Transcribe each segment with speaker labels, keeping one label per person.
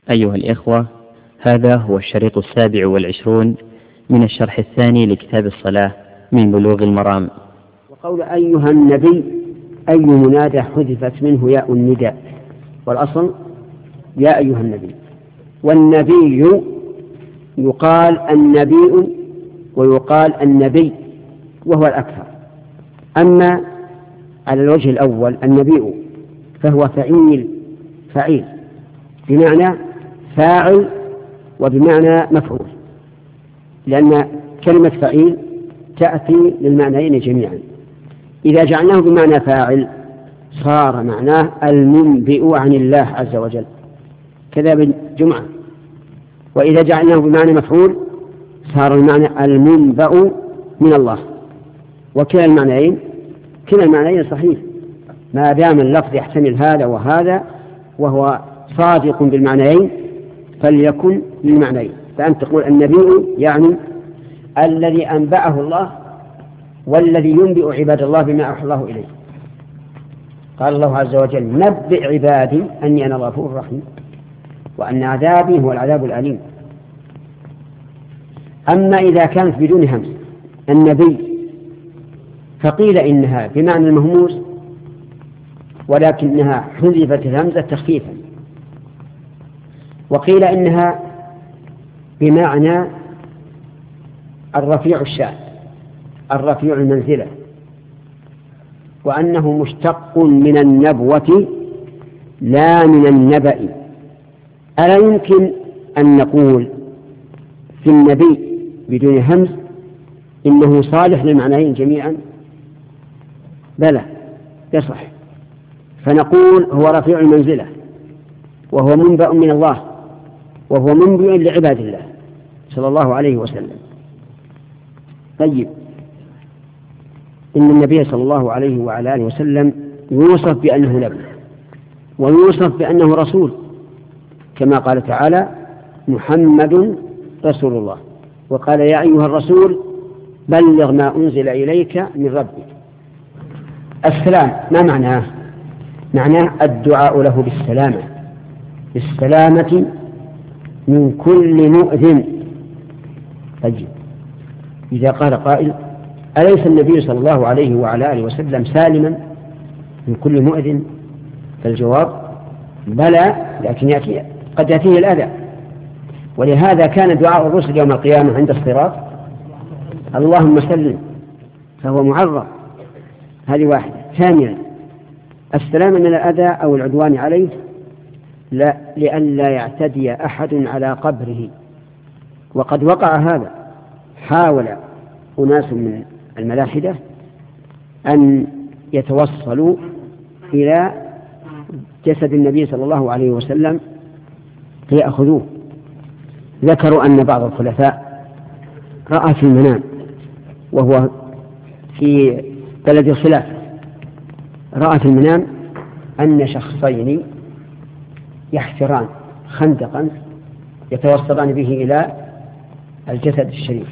Speaker 1: أيها الإخوة، هذا هو الشريط 27 من الشرح الثاني لكتاب الصلاة من بلوغ المرام.
Speaker 2: وقول أيها النبي، أي منادى حذفت منه ياء النداء، والأصل يا أيها النبي. والنبي يقال النبي ويقال النبي وهو الأكثر. أما على الوجه الأول النبي فهو فعيل بمعنى فاعل وبمعنى مفعول، لأن كلمة فعيل تأتي للمعنيين جميعا. إذا جعلناه بمعنى فاعل صار معناه المنبئ عن الله عز وجل، كذا بالجمعة. وإذا جعلناه بمعنى مفعول صار المعنى المنبأ من الله. وكلا المعنيين صحيح ما دام اللفظ يحتمل هذا وهذا وهو صادق بالمعنيين فليكن للمعنيين. فأنت تقول النبي يعني الذي أنبأه الله والذي ينبئ عباد الله بما أوحى الله إليه. قال الله عز وجل: نبئ عبادي أني أنا الغفور الرحيم وأن عذابي هو العذاب الأليم. أما إذا كانت بدون همس النبي فقيل إنها بمعنى المهموس ولكنها حذفت الهمزة تخفيفا، وقيل إنها بمعنى الرفيع الشأن الرفيع المنزلة، وأنه مشتق من النبوة لا من النبأ. ألا يمكن أن نقول في النبي بدون همز إنه صالح للمعنيين جميعا؟ بلى يصح، فنقول هو رفيع المنزلة وهو منبأ من الله وهو منبئ لعباد الله صلى الله عليه وسلم. طيب، إن النبي صلى الله عليه وعلى آله وسلم يوصف بأنه نبي ويوصف بأنه رسول، كما قال تعالى: محمد رسول الله. وقال: يا أيها الرسول بلغ ما أنزل إليك من ربك. السلام ما معناه؟ معناه الدعاء له بالسلامة من كل مؤذن. طيب، إذا قال قائل: أليس النبي صلى الله عليه وعلى آله وسلم سالما من كل مؤذن؟ فالجواب: بلى، لكن قد يأتيه الأذى. ولهذا كان دعاء الرسل يوم القيامة عند الصراط: اللهم سلم، فهو معرض. هذه واحدة. ثانيا، السلام من الأذى أو العدوان عليه لئلا يعتدي أحد على قبره. وقد وقع هذا، حاول أناس من الملاحدة أن يتوصلوا إلى جسد النبي صلى الله عليه وسلم ليأخذوه. ذكروا أن بعض الخلفاء رأى في المنام وهو في بلد الخلافة، رأى في المنام أن شخصين يحفران خندقا يتوصلان به إلى الجسد الشريف.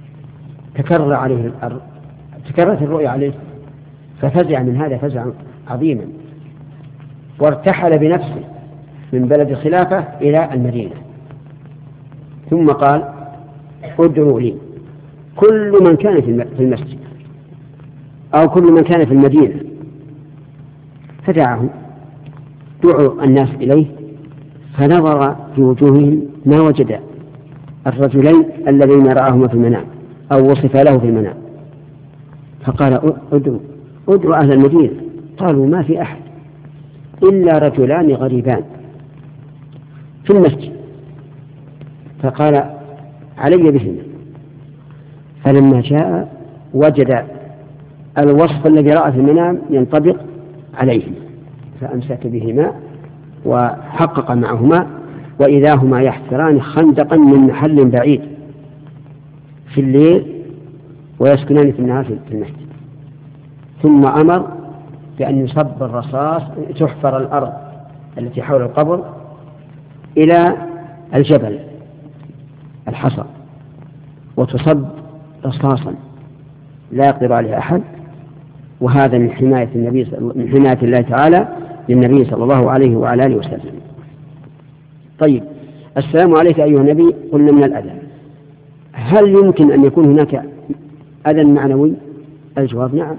Speaker 2: تكررت الرؤيا عليه ففزع من هذا فزعا عظيما، وارتحل بنفسه من بلد الخلافة إلى المدينة، ثم قال: ادعوا لي كل من كان في المسجد أو كل من كان في المدينة. فدعاهم، دعوا الناس إليه، فنظر في وجوههم ما وجد الرجلين اللذين رآهما في المنام أو وصف له في المنام. فقال: ادعوا أهل المدينة. قالوا: ما في أحد إلا رجلان غريبان في المسجد. فقال: علي بهما. فلما جاء وجد الوصف الذي رأى في المنام ينطبق عليهم، فأمسك بهما وحقق معهما، وإذا هما يحفران خندقا من محل بعيد في الليل ويسكنان في النهار في المسجد. ثم أمر بأن يصب الرصاص، تحفر الأرض التي حول القبر إلى الجبل الحصى، وتصب رصاصا لا يقدر عليه أحد. وهذا من حماية الله تعالى للنبي صلى الله عليه وعلى آله وسلم. طيب، السلام عليك أيها النبي قلنا من الأذى. هل يمكن أن يكون هناك أذى معنوي؟ الجواب نعم.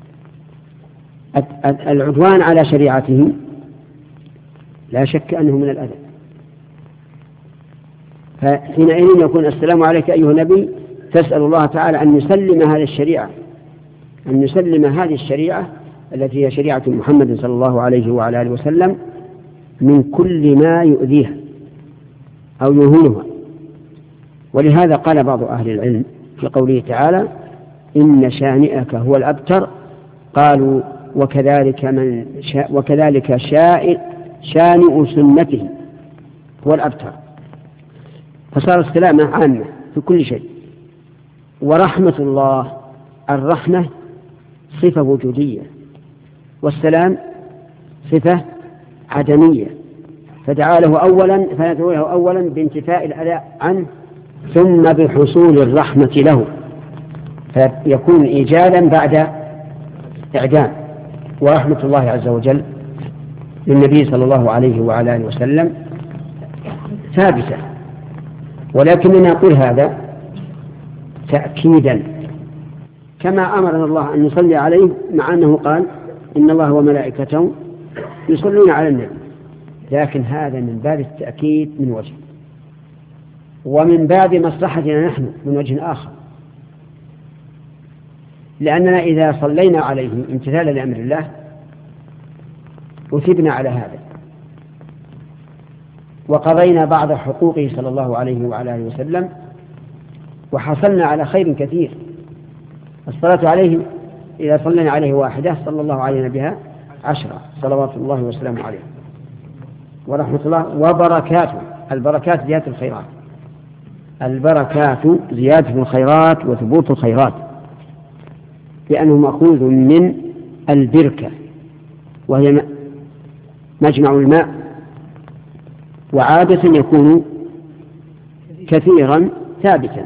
Speaker 2: العدوان على شريعته لا شك أنه من الأذى، فحينئذ يكون السلام عليك أيها النبي تسأل الله تعالى أن يسلم هذه الشريعة، أن يسلم هذه الشريعة التي هي شريعة محمد صلى الله عليه وعلى آله وسلم من كل ما يؤذيها أو يهونها. ولهذا قال بعض أهل العلم في قوله تعالى إن شانئك هو الأبتر، قالوا وكذلك شانئ سنته هو الأبتر. فصار السلامة عامة في كل شيء. ورحمة الله، الرحمة صفة وجودية، والسلام صفة عدمية، فندعو له أولا بانتفاء الأذى عنه ثم بحصول الرحمة له، فيكون إيجادا بعد إعدام. ورحمة الله عز وجل للنبي صلى الله عليه وعلى آله وسلم ثابتة، ولكننا نقول هذا تأكيدا كما أمرنا الله أن نصلي عليه، مع أنه قال إن الله وملائكته يصلون على النبي، لكن هذا من باب التأكيد من وجه، ومن باب مصلحتنا نحن من وجه آخر، لأننا إذا صلينا عليه امتثالا لأمر الله أثبنا على هذا وقضينا بعض حقوقه صلى الله عليه وعلى آله وسلم وحصلنا على خير كثير. الصلاة عليه إذا صلينا عليه واحدة صلى الله علينا بها 10 صلوات الله وسلامه عليه. ورحمة الله وبركاته، البركات زيادة الخيرات، البركات زيادة الخيرات وثبوت الخيرات، لأنه مأخوذ من البركة وهي مجمع الماء، وعادة يكون كثيرا ثابتا.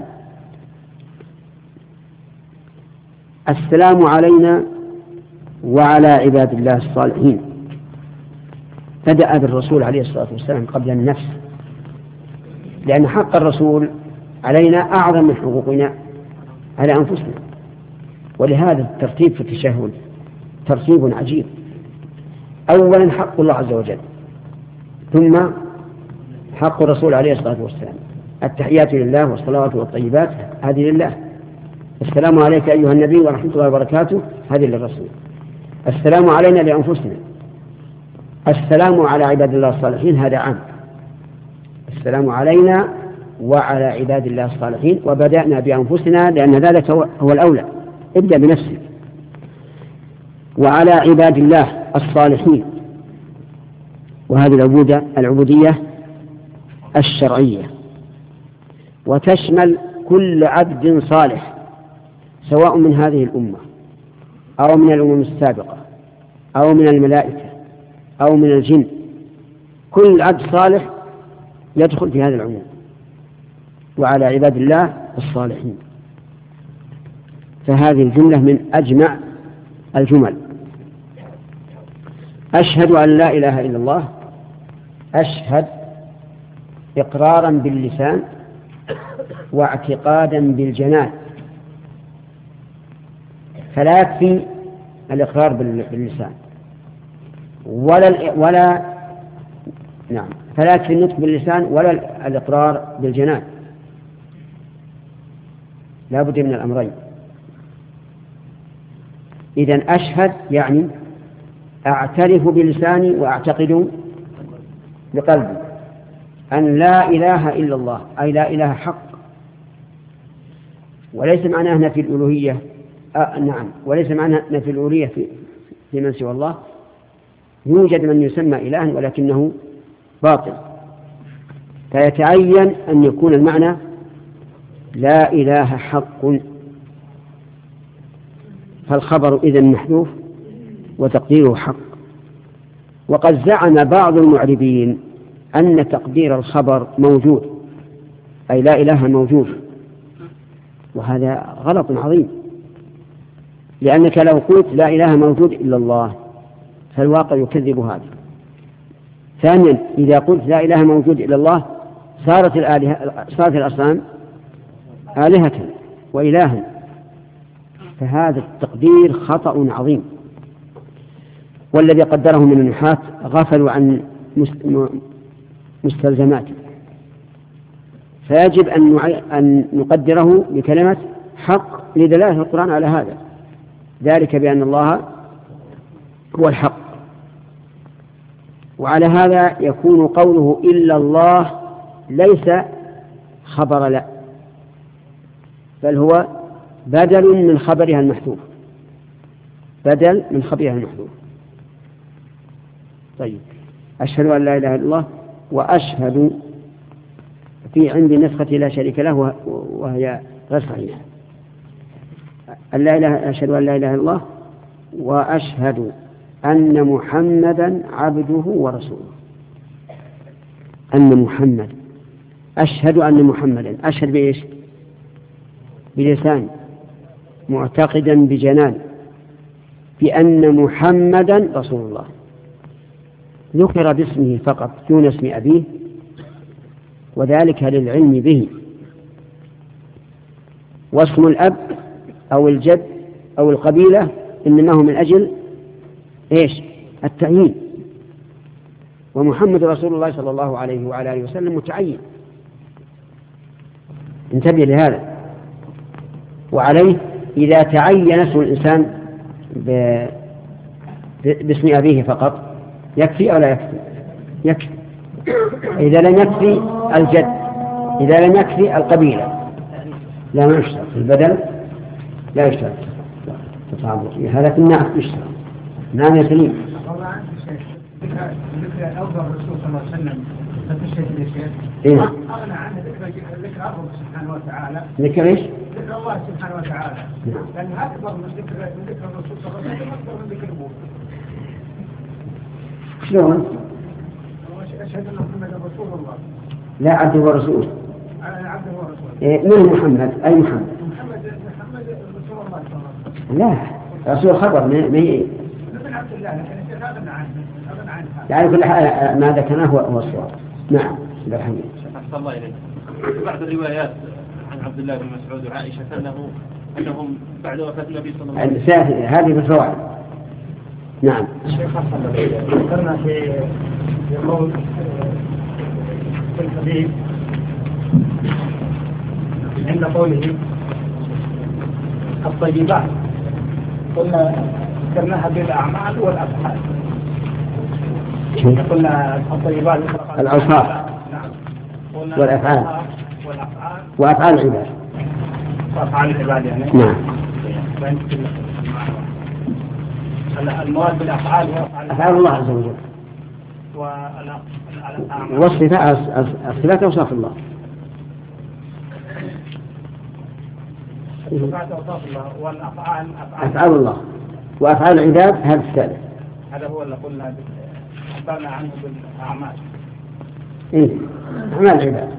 Speaker 2: السلام علينا وعلى عباد الله الصالحين بدأ بالرسول عليه الصلاة والسلام قبل النفس، لأن حق الرسول علينا أعظم من حقوقنا على أنفسنا، ولهذا الترتيب في التشهد ترتيب عجيب. أولا حق الله عز وجل، ثم حق الرسول عليه الصلاة والسلام. التحيات لله والصلوات والطيبات هذه لله. السلام عليك أيها النبي ورحمة الله وبركاته هذه للرسول. السلام علينا لأنفسنا. السلام على عباد الله الصالحين هذا عام. السلام علينا وعلى عباد الله الصالحين، وبدأنا بأنفسنا لأن ذلك هو الأولى. ابدأ بنفسك. وعلى عباد الله الصالحين، وهذه العبودية الشرعية، وتشمل كل عبد صالح سواء من هذه الأمة أو من الأمم السابقة أو من الملائكة أو من الجن. كل عبد صالح يدخل في هذا العموم. وعلى عباد الله الصالحين، فهذه الجملة من أجمع الجمل. أشهد أن لا إله إلا الله، أشهد إقرارا باللسان واعتقادا بالجنان، فلا يكفي الإقرار باللسان فلا يكفي النطق باللسان ولا الإقرار بالجنان، لا بد من الأمرين. إذن أشهد يعني أعترف بلساني وأعتقد بقلبي أن لا إله إلا الله، أي لا إله حق. وليس معناه نفي الألوهية، وليس معناه نفي الألوهية في من سوى الله. يوجد من يسمى إلها ولكنه باطل، فيتعين أن يكون المعنى لا إله حق، فالخبر إذن محذوف وتقديره حق. وقد زعم بعض المعربين أن تقدير الخبر موجود، أي لا إله موجود، وهذا غلط عظيم، لأنك لو قلت لا إله موجود إلا الله فالواقع يكذب هذا. ثانيا إذا قلت لا إله موجود إلا الله صارت الأصنام آلهة وإلها، فهذا التقدير خطأ عظيم. والذي قدره من النحاة غفلوا عن مستلزماته، فيجب أن نقدره بكلمة حق لدلالة القرآن على هذا، ذلك بأن الله هو الحق. وعلى هذا يكون قوله إلا الله ليس خبر لا، بل هو بدل من خبرها المحذوف، بدل من خبرها المحذوف. طيب، أشهد أن لا إله إلا الله، وأشهد في عندي نسخة لا شريك له وهي غير صحيحة. أشهد أن لا إله إلا الله وأشهد أن محمدا عبده ورسوله. أن محمد، أشهد أن محمدا، أشهد بإيش؟ بلسان، معتقدا بجنان بأن محمدا رسول الله. ذكر باسمه فقط دون اسم أبيه، وذلك للعلم به. واسم الأب أو الجد أو القبيلة إنما هو من أجل إيش؟ التعيين. ومحمد رسول الله صلى الله عليه وعلى آله وسلم متعين، انتبه لهذا. وعليه إذا تعين اسم الإنسان باسم أبيه فقط يكفي أو لا يكفي؟ يكفي. إذا لم يكفي الجد، إذا لم يكفي القبيلة، لا ما يشترط البدل، لا يشترط هذا في النعم يشترط. نعم يا سليم.
Speaker 3: ذكر أوضى الرسول صلى الله عليه وسلم فتشهد الشيخ أغنى عنه ذكر الله سبحانه وتعالى.
Speaker 2: ذكر إيش؟
Speaker 3: ذكر الله سبحانه وتعالى، لأن أكبر من ذكر الرسول صلى الله عليه وسلم أكبر من ذكر أبوه.
Speaker 2: شلون؟
Speaker 3: أشهد أن محمدا رسول الله.
Speaker 2: لا، عبده ورسوله.
Speaker 3: عبده ورسوله.
Speaker 2: من محمد؟ أي محمد؟
Speaker 3: محمد رسول الله صلى الله عليه وسلم.
Speaker 2: لا، رسول خبر ما هي.
Speaker 3: ابن عبد الله، لكن الشيخ أغنى عنه.
Speaker 2: يعني كل ما ذكرناه هو الصواب. نعم. بالحمد.
Speaker 4: أحسن الله إليك. بعض الروايات عن عبد الله بن مسعود وعائشة أنهم بعد وفاة النبي صلى الله عليه وسلم.
Speaker 2: هذه بالفوائد. نعم.
Speaker 3: الشيخ أحسن الله إليك. ذكرنا في قول في الحديث عند قوله الطيبات، ذكرناها بالأعمال والأفعال. قلنا الطيبات
Speaker 2: الأوصاف والأفعال وأفعال العباد.
Speaker 3: وأفعال العباد يعني.
Speaker 2: نعم.
Speaker 3: المراد بالأفعال
Speaker 2: أفعال الله عز وجل. والصفات أوصاف الله.
Speaker 3: الصفات أوصاف الله، والأفعال
Speaker 2: أفعال الله، وأفعال العباد هذا الثالث.
Speaker 3: هذا هو اللي قلنا عبرنا عنه بالأعمال.
Speaker 2: إيه، أعمال العباد.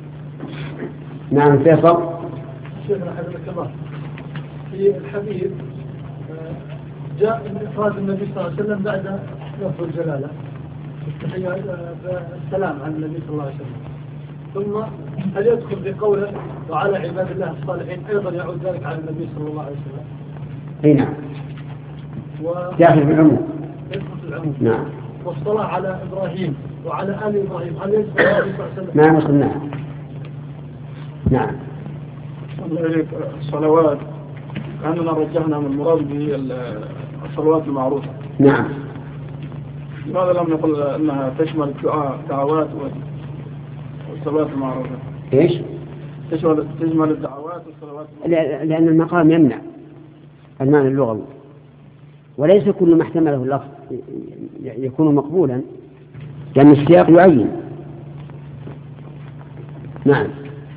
Speaker 2: نعم. فيصل.
Speaker 5: شيخنا حفظك الله، في الحديث جاء من إفراد النبي صلى الله عليه وسلم بعد لفظ الجلالة السلام عن النبي صلى الله عليه وسلم، ثم هل يدخل بقوله وعلى عباد الله الصالحين أيضا يعود ذلك على النبي صلى الله عليه وسلم؟
Speaker 2: اي نعم. داخل في العموم.
Speaker 5: يدخل في العموم.
Speaker 2: نعم.
Speaker 5: والصلاة على إبراهيم وعلى آل إبراهيم هل يدخل النبي صلى الله عليه وسلم؟
Speaker 2: ما وصلناها. نعم.
Speaker 6: الله إليك. الصلوات كأننا رجحنا من المراد بالصلوات المعروفة.
Speaker 2: نعم.
Speaker 6: لماذا لم نقل أنها تشمل الدعوات والصلوات المعروفة؟
Speaker 2: إيش؟
Speaker 6: تشمل الدعوات والصلوات المعروفة.
Speaker 2: لأن المقام يمنع المعنى اللغوي، وليس كل ما احتمله اللفظ يكون مقبولا، لأن السياق يعين. نعم.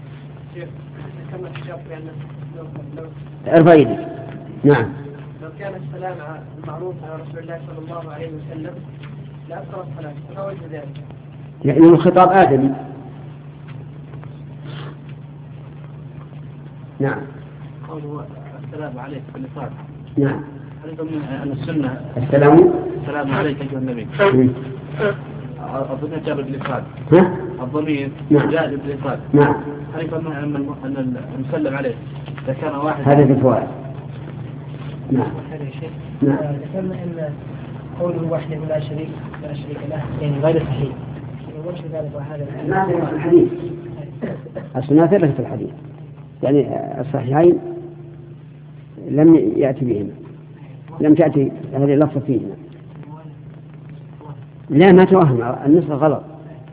Speaker 2: ارفع يدك. نعم.
Speaker 7: لو كان السلام المعروف على رسول الله صلى الله عليه وسلم لا أكثر الصلاة، فما وجه ذلك؟
Speaker 2: يعني الخطاب آدمي. نعم.
Speaker 4: قوله السلام عليك بالإفراد.
Speaker 2: نعم.
Speaker 4: هل ضمن أن السنة
Speaker 2: السلام
Speaker 4: عليك أيها النبي؟ الضمير جاء بالإفراد.
Speaker 2: ها؟
Speaker 4: الضمير
Speaker 2: نعم.
Speaker 4: جاء بالإفراد.
Speaker 2: نعم.
Speaker 4: هل يفهم أن المسلم عليه إذا كان واحد؟
Speaker 2: هذا في الفوائد. نعم. نعم.
Speaker 7: ذكرنا أن قوله وحده لا شريك له يعني غير صحيح. وش ذلك وهذا
Speaker 2: ما في الحديث. السنة ثبتت في الحديث. يعني الصحيحين لم يأتي بهما. لم تأتي هذه اللفظة فيهما. لا ما توهم النسخة غلط.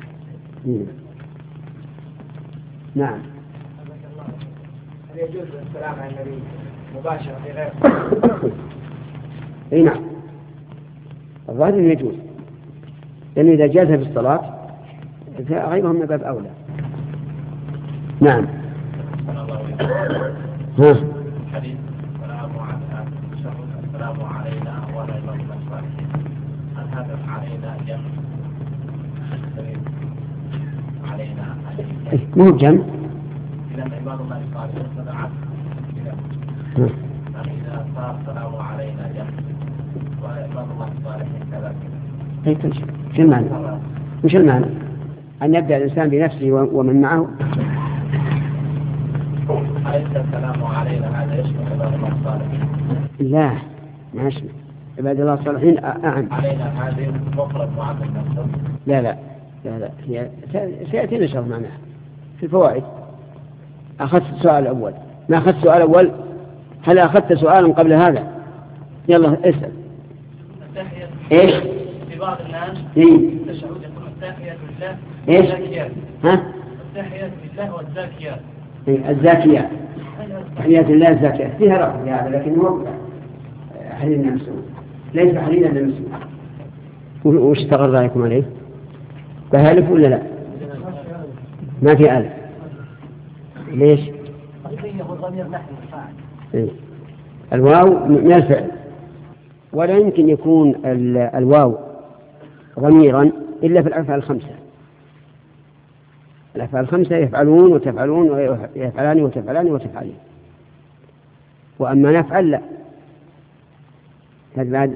Speaker 2: نعم.
Speaker 7: هل يجوز السلام على النبي مباشرة في غير؟
Speaker 2: اي نعم. الظاهر يجوز. لأنه إذا جاز في الصلاة فغيرهم من باب أولى. نعم. ها.
Speaker 8: حديث السلام علينا وعلى عباد الله الصالحين. هل هذا علينا جمع؟ علينا
Speaker 2: مو جمع.
Speaker 8: إذا عباد الله الصالحين فدعت. إذا صار السلام علينا جمع وعلى عباد الله الصالحين كذا.
Speaker 2: شو المعنى؟ وش المعنى؟ أن يبدأ الإنسان بنفسه ومن معه.
Speaker 8: أليس السلام علينا هذا يشمل عباد الله الصالحين؟
Speaker 2: لا ما يشمل عباد الله الصالحين أعم.
Speaker 8: علينا هذه مفرد معظم نفسه.
Speaker 2: لا هي سيأتي نشر معناها في الفوائد. أخذت السؤال الأول. ما أخذت السؤال الأول. هل أخذت سؤالا قبل هذا؟ يلا اسأل. إيش؟
Speaker 7: في بعض الناس التشهد يقول التحيات لله والزاكيات.
Speaker 2: ها؟
Speaker 7: التحيات لله والزاكيات.
Speaker 2: الزاكيات. تحيات الله الزاكيات فيها رفض هذا لكن هو حليل نفسه ليس حليلا لنفسه. وش تغير رأيكم عليه؟ بهالف ولا لا؟ ما في ألف. ليش؟ الواو من الفعل ولا يمكن يكون الواو ضميرا إلا في الأفعال الخمسة. الأفعال الخمسة يفعلون وتفعلون ويفعلان وتفعلان وتفعلين. وأما نفعل لا. هذا بعد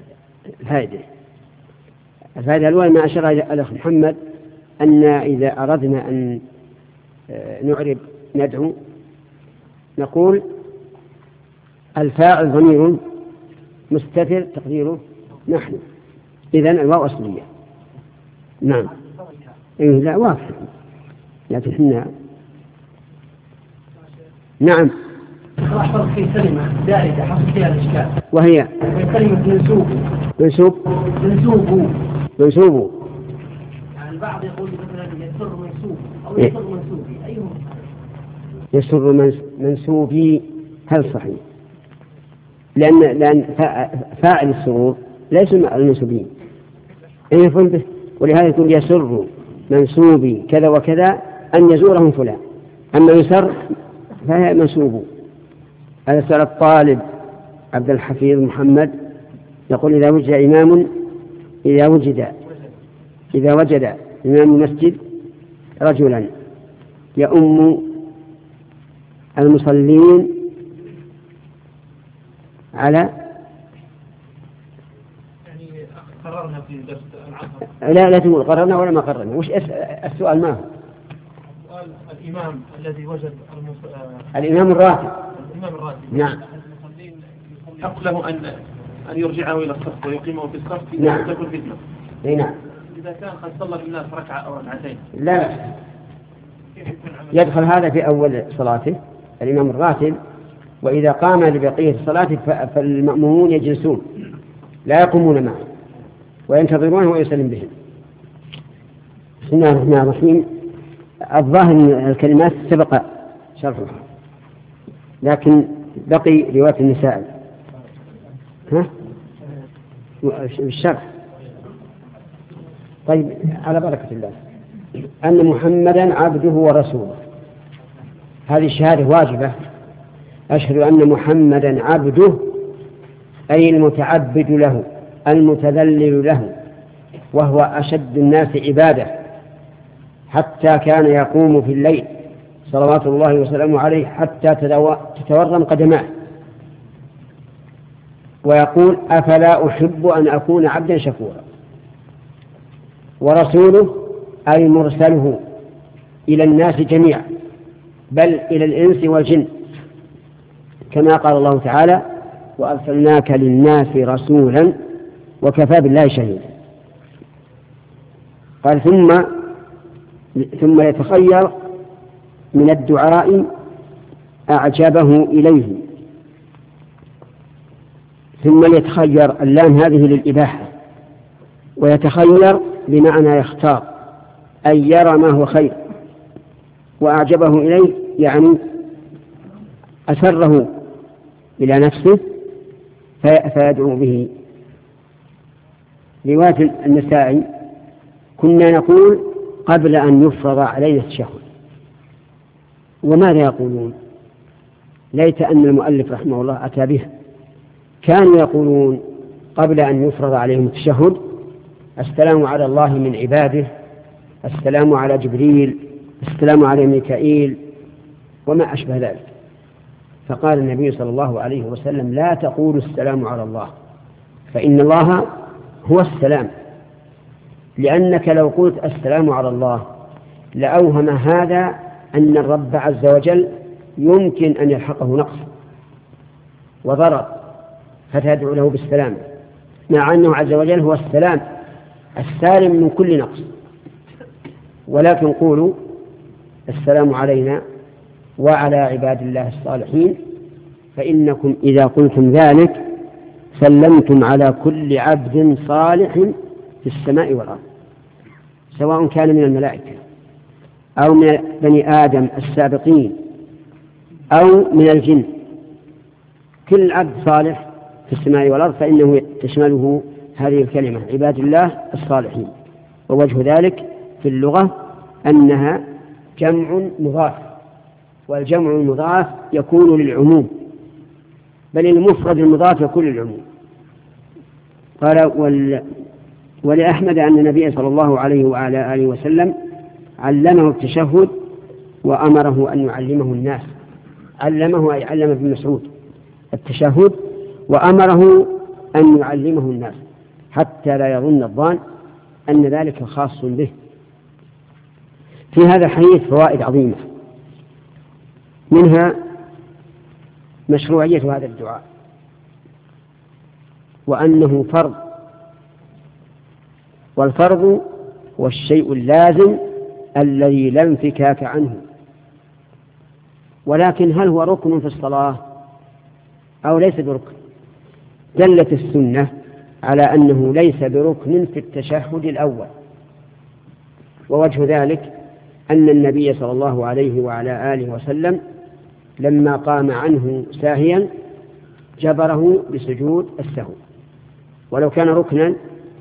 Speaker 2: الفائدة الأولى ما أشار الأخ محمد أن إذا أردنا أن نعرب ندعو نقول الفاعل ضمير مستتر تقديره نحن. إذن الواو أصلية. نعم. لا واضح لكن احنا نعم.
Speaker 7: أحفظ في كلمة زائدة حصل فيها الإشكال
Speaker 2: وهي
Speaker 7: كلمة
Speaker 2: منسوب.
Speaker 7: يعني البعض يقول مثلا يسر منسوب أو يسر منسوبي أيهم؟
Speaker 2: يسر منسوبي. هل صحيح؟ لأن فاعل السرور ليس المنسوبين. يفهم به. ولهذا يقول يسر منسوبي كذا وكذا أن يزورهم فلان. أما يسر فهي منسوب. هذا سؤال الطالب عبد الحفيظ محمد يقول إذا وجد إمام المسجد رجلا يؤم المصلين على
Speaker 4: يعني قررنا في درس العصر.
Speaker 2: لا تقول قررنا ولا ما قررنا. وش السؤال؟ ما هو
Speaker 4: الإمام الذي وجد
Speaker 2: الإمام الراتب. نعم.
Speaker 4: حق له أن يرجعه إلى الصف ويقيمه في الصف إذا
Speaker 2: نعم.
Speaker 4: تكون فتنة.
Speaker 2: نعم.
Speaker 4: إذا كان قد صلى بالناس ركعة أو ركعتين.
Speaker 2: لا يدخل هذا في أول صلاته الإمام الراتب. وإذا قام لبقية الصلاة فالمأمومون يجلسون لا يقومون معه وينتظرونه ويسلم بهم. بسم الله الرحمن الرحيم. الظاهر من الكلمات سبق شرحها لكن بقي رواية النساء. بالشرح. طيب على بركة الله. أن محمدا عبده ورسوله. هذه الشهادة واجبة. أشهد أن محمدا عبده أي المتعبد له المتذلل له وهو أشد الناس عبادة حتى كان يقوم في الليل صلوات الله وسلامه عليه حتى تتورم قدماه ويقول أفلا أحب أن أكون عبدا شكورا. ورسوله أي مرسله إلى الناس جميعا، بل إلى الإنس والجن، كما قال الله تعالى: وأرسلناك للناس رسولا وكفى بالله شهيدا. قال: ثم يتخير من الدعاء أعجبه إليه. ثم يتخير، اللام هذه للإباحة، ويتخير بمعنى يختار، أي يرى ما هو خير، وأعجبه إليه يعني أسره إلى نفسه فيدعو به. رواية النسائي: كنا نقول قبل أن يفرض علينا التشهد. وماذا يقولون؟ ليت أن المؤلف رحمه الله أتى به. كانوا يقولون قبل أن يفرض عليهم التشهد: السلام على الله من عباده، السلام على جبريل، السلام على ميكائيل، وما أشبه ذلك. فقال النبي صلى الله عليه وسلم: لا تقولوا السلام على الله، فإن الله هو السلام، لأنك لو قلت السلام على الله لأوهم هذا أن الرب عز وجل يمكن أن يلحقه نقص وضرر، فتدعو له بالسلام، مع أنه عز وجل هو السلام السالم من كل نقص. ولكن قولوا: السلام علينا وعلى عباد الله الصالحين، فإنكم إذا قلتم ذلك سلمتم على كل عبد صالح في السماء والأرض، سواء كان من الملائكة أو من بني آدم السابقين أو من الجن. كل عبد صالح في السماء والأرض فإنه تشمله هذه الكلمة عباد الله الصالحين. ووجه ذلك في اللغة أنها جمع مضاف، والجمع المضاف يكون للعموم، بل المفرد المضاف يكون للعموم. قال: ولأحمد أن النبي صلى الله عليه وعلى آله وسلم علمه التشهد وأمره أن يعلمه الناس. علمه أي علم ابن مسعود التشهد، وأمره أن يعلمه الناس، حتى لا يظن الظان أن ذلك خاص به. في هذا الحديث فوائد عظيمة، منها مشروعية هذا الدعاء، وأنه فرض، والفرض هو الشيء اللازم الذي لا انفكاك عنه. ولكن هل هو ركن في الصلاة أو ليس بركن؟ دلت السنة على أنه ليس بركن في التشهد الأول. ووجه ذلك أن النبي صلى الله عليه وعلى آله وسلم لما قام عنه ساهيا جبره بسجود السهو، ولو كان ركنا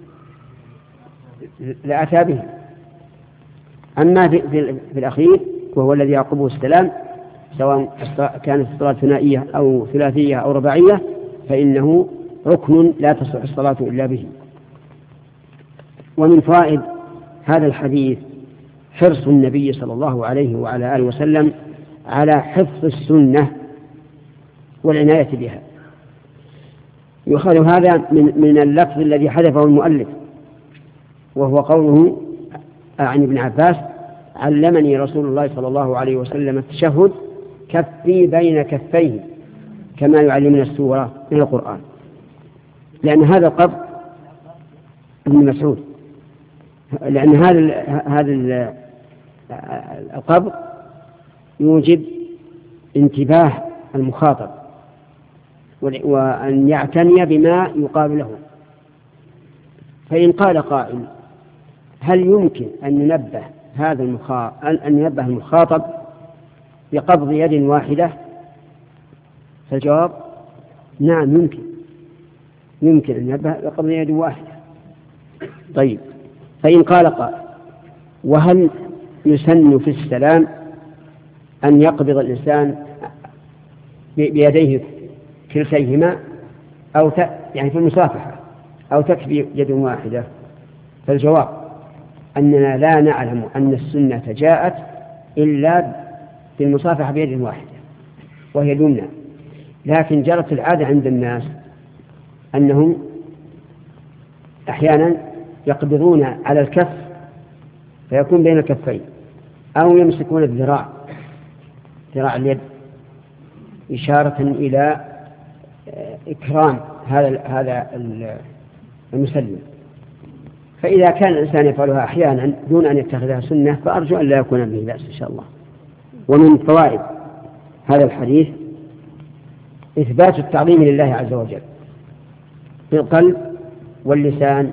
Speaker 2: لأتى به. أما في الأخير وهو الذي يعقبه السلام، سواء كانت الصلاة ثنائية أو ثلاثية أو رباعية، فإنه ركن لا تصح الصلاة إلا به. ومن فوائد هذا الحديث حرص النبي صلى الله عليه وعلى آله وسلم على حفظ السنة والعناية بها. يؤخذ هذا من اللفظ الذي حذفه المؤلف، وهو قوله عن ابن عباس: علمني رسول الله صلى الله عليه وسلم التشهد كفي بين كفيه كما يعلمنا السورة من القرآن. لأن هذا القبض ابن مسعود، لأن هذا القبض يوجب انتباه المخاطب وأن يعتني بما يقال له. فإن قال قائل: هل يمكن أن ينبه المخاطب بقبض يد واحدة؟ فالجواب: نعم يمكن أن ينبه بقبض يد واحدة. طيب، فإن قال قائل: وهل يسن في السلام أن يقبض الإنسان بيديه كلتيهما أو يعني في المصافحة، أو تكفي يد واحدة؟ فالجواب: أننا لا نعلم أن السنة جاءت إلا في المصافحة بيد واحدة وهي اليمنى، لكن جرت العادة عند الناس أنهم أحيانا يقبضون على الكف فيكون بين الكفين، أو يمسكون الذراع، ذراع اليد، إشارة إلى إكرام هذا المسلم. فإذا كان الإنسان يفعلها أحيانا دون أن يتخذها سنة فأرجو أن لا يكون به بأس إن شاء الله. ومن فوائد هذا الحديث إثبات التعظيم لله عز وجل بالقلب واللسان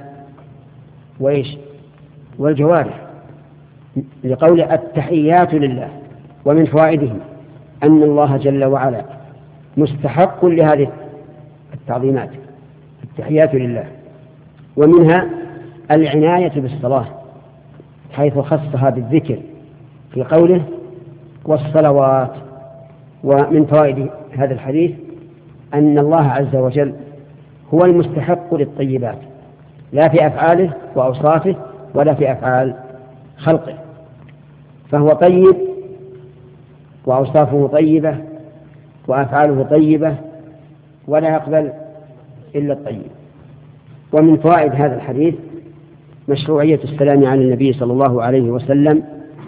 Speaker 2: والجوارح، لقول التحيات لله. ومن فوائده أن الله جل وعلا مستحق لهذه التعظيمات، التحيات لله. ومنها العناية بالصلاة حيث خصها بالذكر في قوله والصلوات. ومن فوائد هذا الحديث أن الله عز وجل هو المستحق للطيبات، لا في أفعاله وأوصافه ولا في أفعال خلقه، فهو طيب وأوصافه طيبة وأفعاله طيبة ولا يقبل إلا الطيب. ومن فوائد هذا الحديث مشروعية السلام على النبي صلى الله عليه وسلم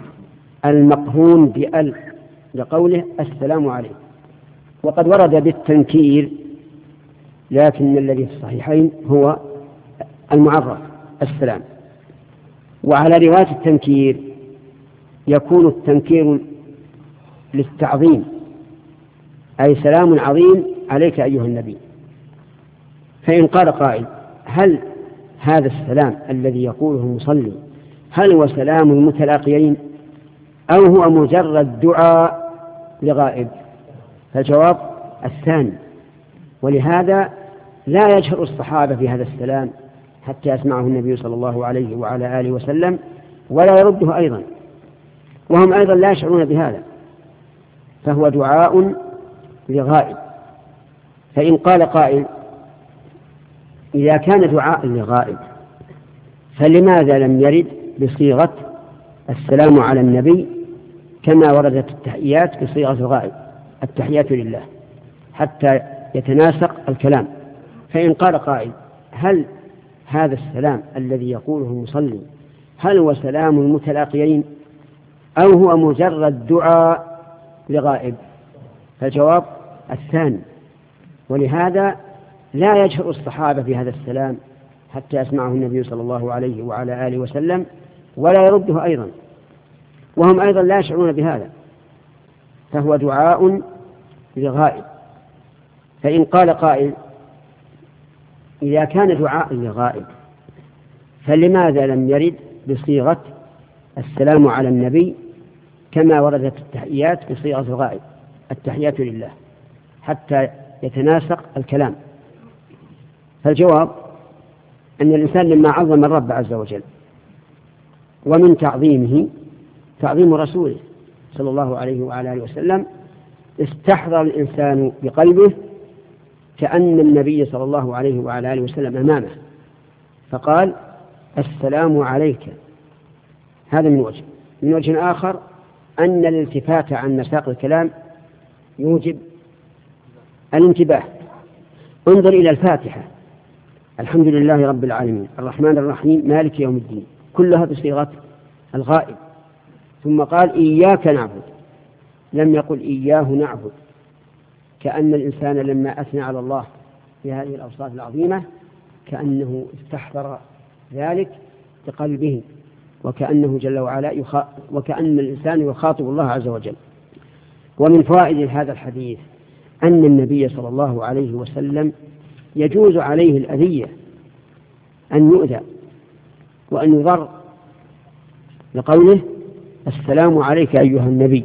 Speaker 2: المقرون بأل، لقوله السلام عليه. وقد ورد بالتنكير، لكن الذي في الصحيحين هو المعرف السلام. وعلى رواية التنكير يكون التنكير للتعظيم، أي سلام عظيم عليك أيها النبي. فإن قال قائل هل هذا السلام الذي يقوله المصلي هل هو سلام المتلاقيين أو هو مجرد دعاء لغائب؟ فالجواب الثاني. ولهذا لا يجهر الصحابة في هذا السلام حتى يسمعه النبي صلى الله عليه وعلى آله وسلم ولا يرده أيضا، وهم أيضا لا يشعرون بهذا، فهو دعاء لغائب. فإن قال قائل إذا كان دعاء لغائب فلماذا لم يرد بصيغة السلام على النبي كما وردت التحيات بصيغة الغائب، التحيات لله، حتى يتناسق الكلام؟ فإن قال قائل هل هذا السلام الذي يقوله المصلي هل هو سلام المتلاقيين أو هو مجرد دعاء لغائب؟ فالجواب الثاني. ولهذا لا يجهر الصحابة في هذا السلام حتى يسمعه النبي صلى الله عليه وعلى آله وسلم ولا يرده أيضا، وهم أيضا لا يشعرون بهذا، فهو دعاء لغائب. فإن قال قائل إذا كان دعاء لغائب فلماذا لم يرد بصيغة السلام على النبي كما وردت التحيات بصيغة الغائب، التحيات لله، حتى يتناسق الكلام؟ فالجواب أن الإنسان لما عظم الرب عز وجل ومن تعظيمه تعظيم رسوله صلى الله عليه وعلى آله وسلم استحضر الإنسان بقلبه كأن النبي صلى الله عليه وعلى آله وسلم أمامه، فقال السلام عليك. هذا من وجه. من وجه آخر أن الالتفات عن مساق الكلام يوجب الانتباه. انظر إلى الفاتحة: الحمد لله رب العالمين الرحمن الرحيم مالك يوم الدين، كلها بصيغة الغائب. ثم قال إياك نعبد، لم يقل إياه نعبد، كأن الإنسان لما أثنى على الله في هذه الأوصاف العظيمة كأنه استحضر ذلك بقلبه، وكأنه جل وعلا وكأن الإنسان يخاطب الله عز وجل. ومن فوائد هذا الحديث أن النبي صلى الله عليه وسلم يجوز عليه الأذية، أن يؤذى وأن يضر، لقوله السلام عليك أيها النبي.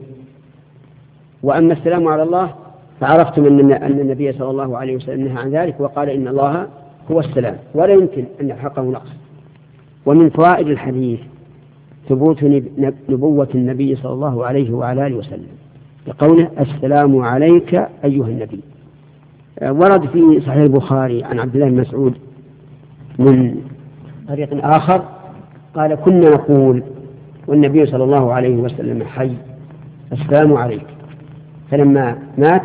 Speaker 2: وأما السلام على الله فعرفتم أن النبي صلى الله عليه وسلم نهى عن ذلك وقال إن الله هو السلام ولا يمكن أن يلحقه نقص. ومن فوائد الحديث ثبوت نبوة النبي صلى الله عليه وعلى آله وسلم بقوله السلام عليك أيها النبي. ورد في صحيح البخاري عن عبد الله بن مسعود من طريق آخر قال كنا نقول والنبي صلى الله عليه وسلم حي السلام عليك، فلما مات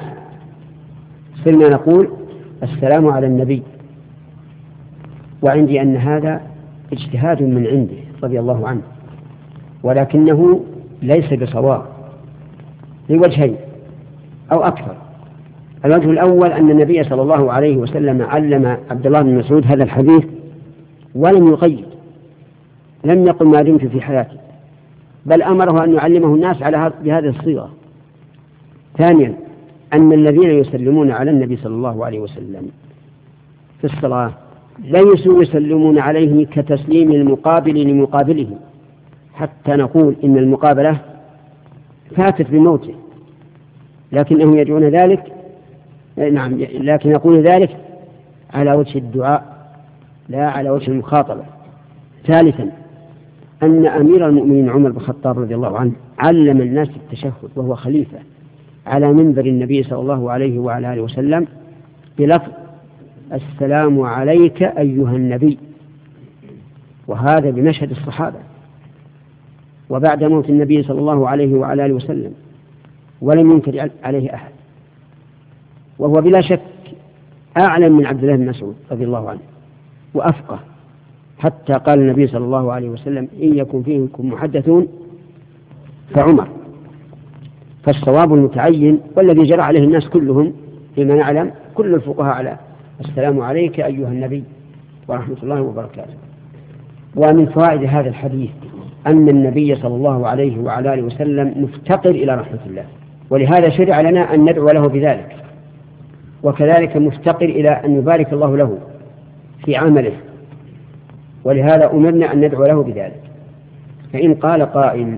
Speaker 2: صرنا نقول السلام على النبي. وعندي أن هذا اجتهاد من عنده رضي الله عنه، ولكنه ليس بصواب لوجهين أو أكثر. الوجه الأول أن النبي صلى الله عليه وسلم علم عبد الله بن مسعود هذا الحديث ولم يقيد، لم يقل ما دمت في حياتي، بل أمره أن يعلمه الناس بهذه الصيغة. ثانيا أن الذين يسلمون على النبي صلى الله عليه وسلم في الصلاة ليسوا يسلمون عليه كتسليم المقابل لمقابله، حتى نقول إن المقابلة فاتت بموته، لكنهم يدعون ذلك لكن يقول ذلك على وجه الدعاء لا على وجه المخاطبة. ثالثا أن أمير المؤمنين عمر بن الخطاب رضي الله عنه علم الناس التشهد وهو خليفة على منبر النبي صلى الله عليه وعلى آله وسلم بلفظ السلام عليك أيها النبي، وهذا بمشهد الصحابة وبعد موت النبي صلى الله عليه وعلى آله وسلم، ولم ينكر عليه أحد، وهو بلا شك أعلم من عبد الله بن مسعود رضي الله عنه وأفقه، حتى قال النبي صلى الله عليه وسلم إن يكن فيكم محدثون فعمر. فالصواب المتعين والذي جرى عليه الناس كلهم فيما نعلم كل الفقهاء على السلام عليك أيها النبي ورحمة الله وبركاته. ومن فوائد هذا الحديث أن النبي صلى الله عليه وعلى آله وسلم مفتقر إلى رحمة الله، ولهذا شرع لنا أن ندعو له بذلك، وكذلك مفتقر إلى أن يبارك الله له في عمله، ولهذا أمرنا أن ندعو له بذلك. فإن قال قائل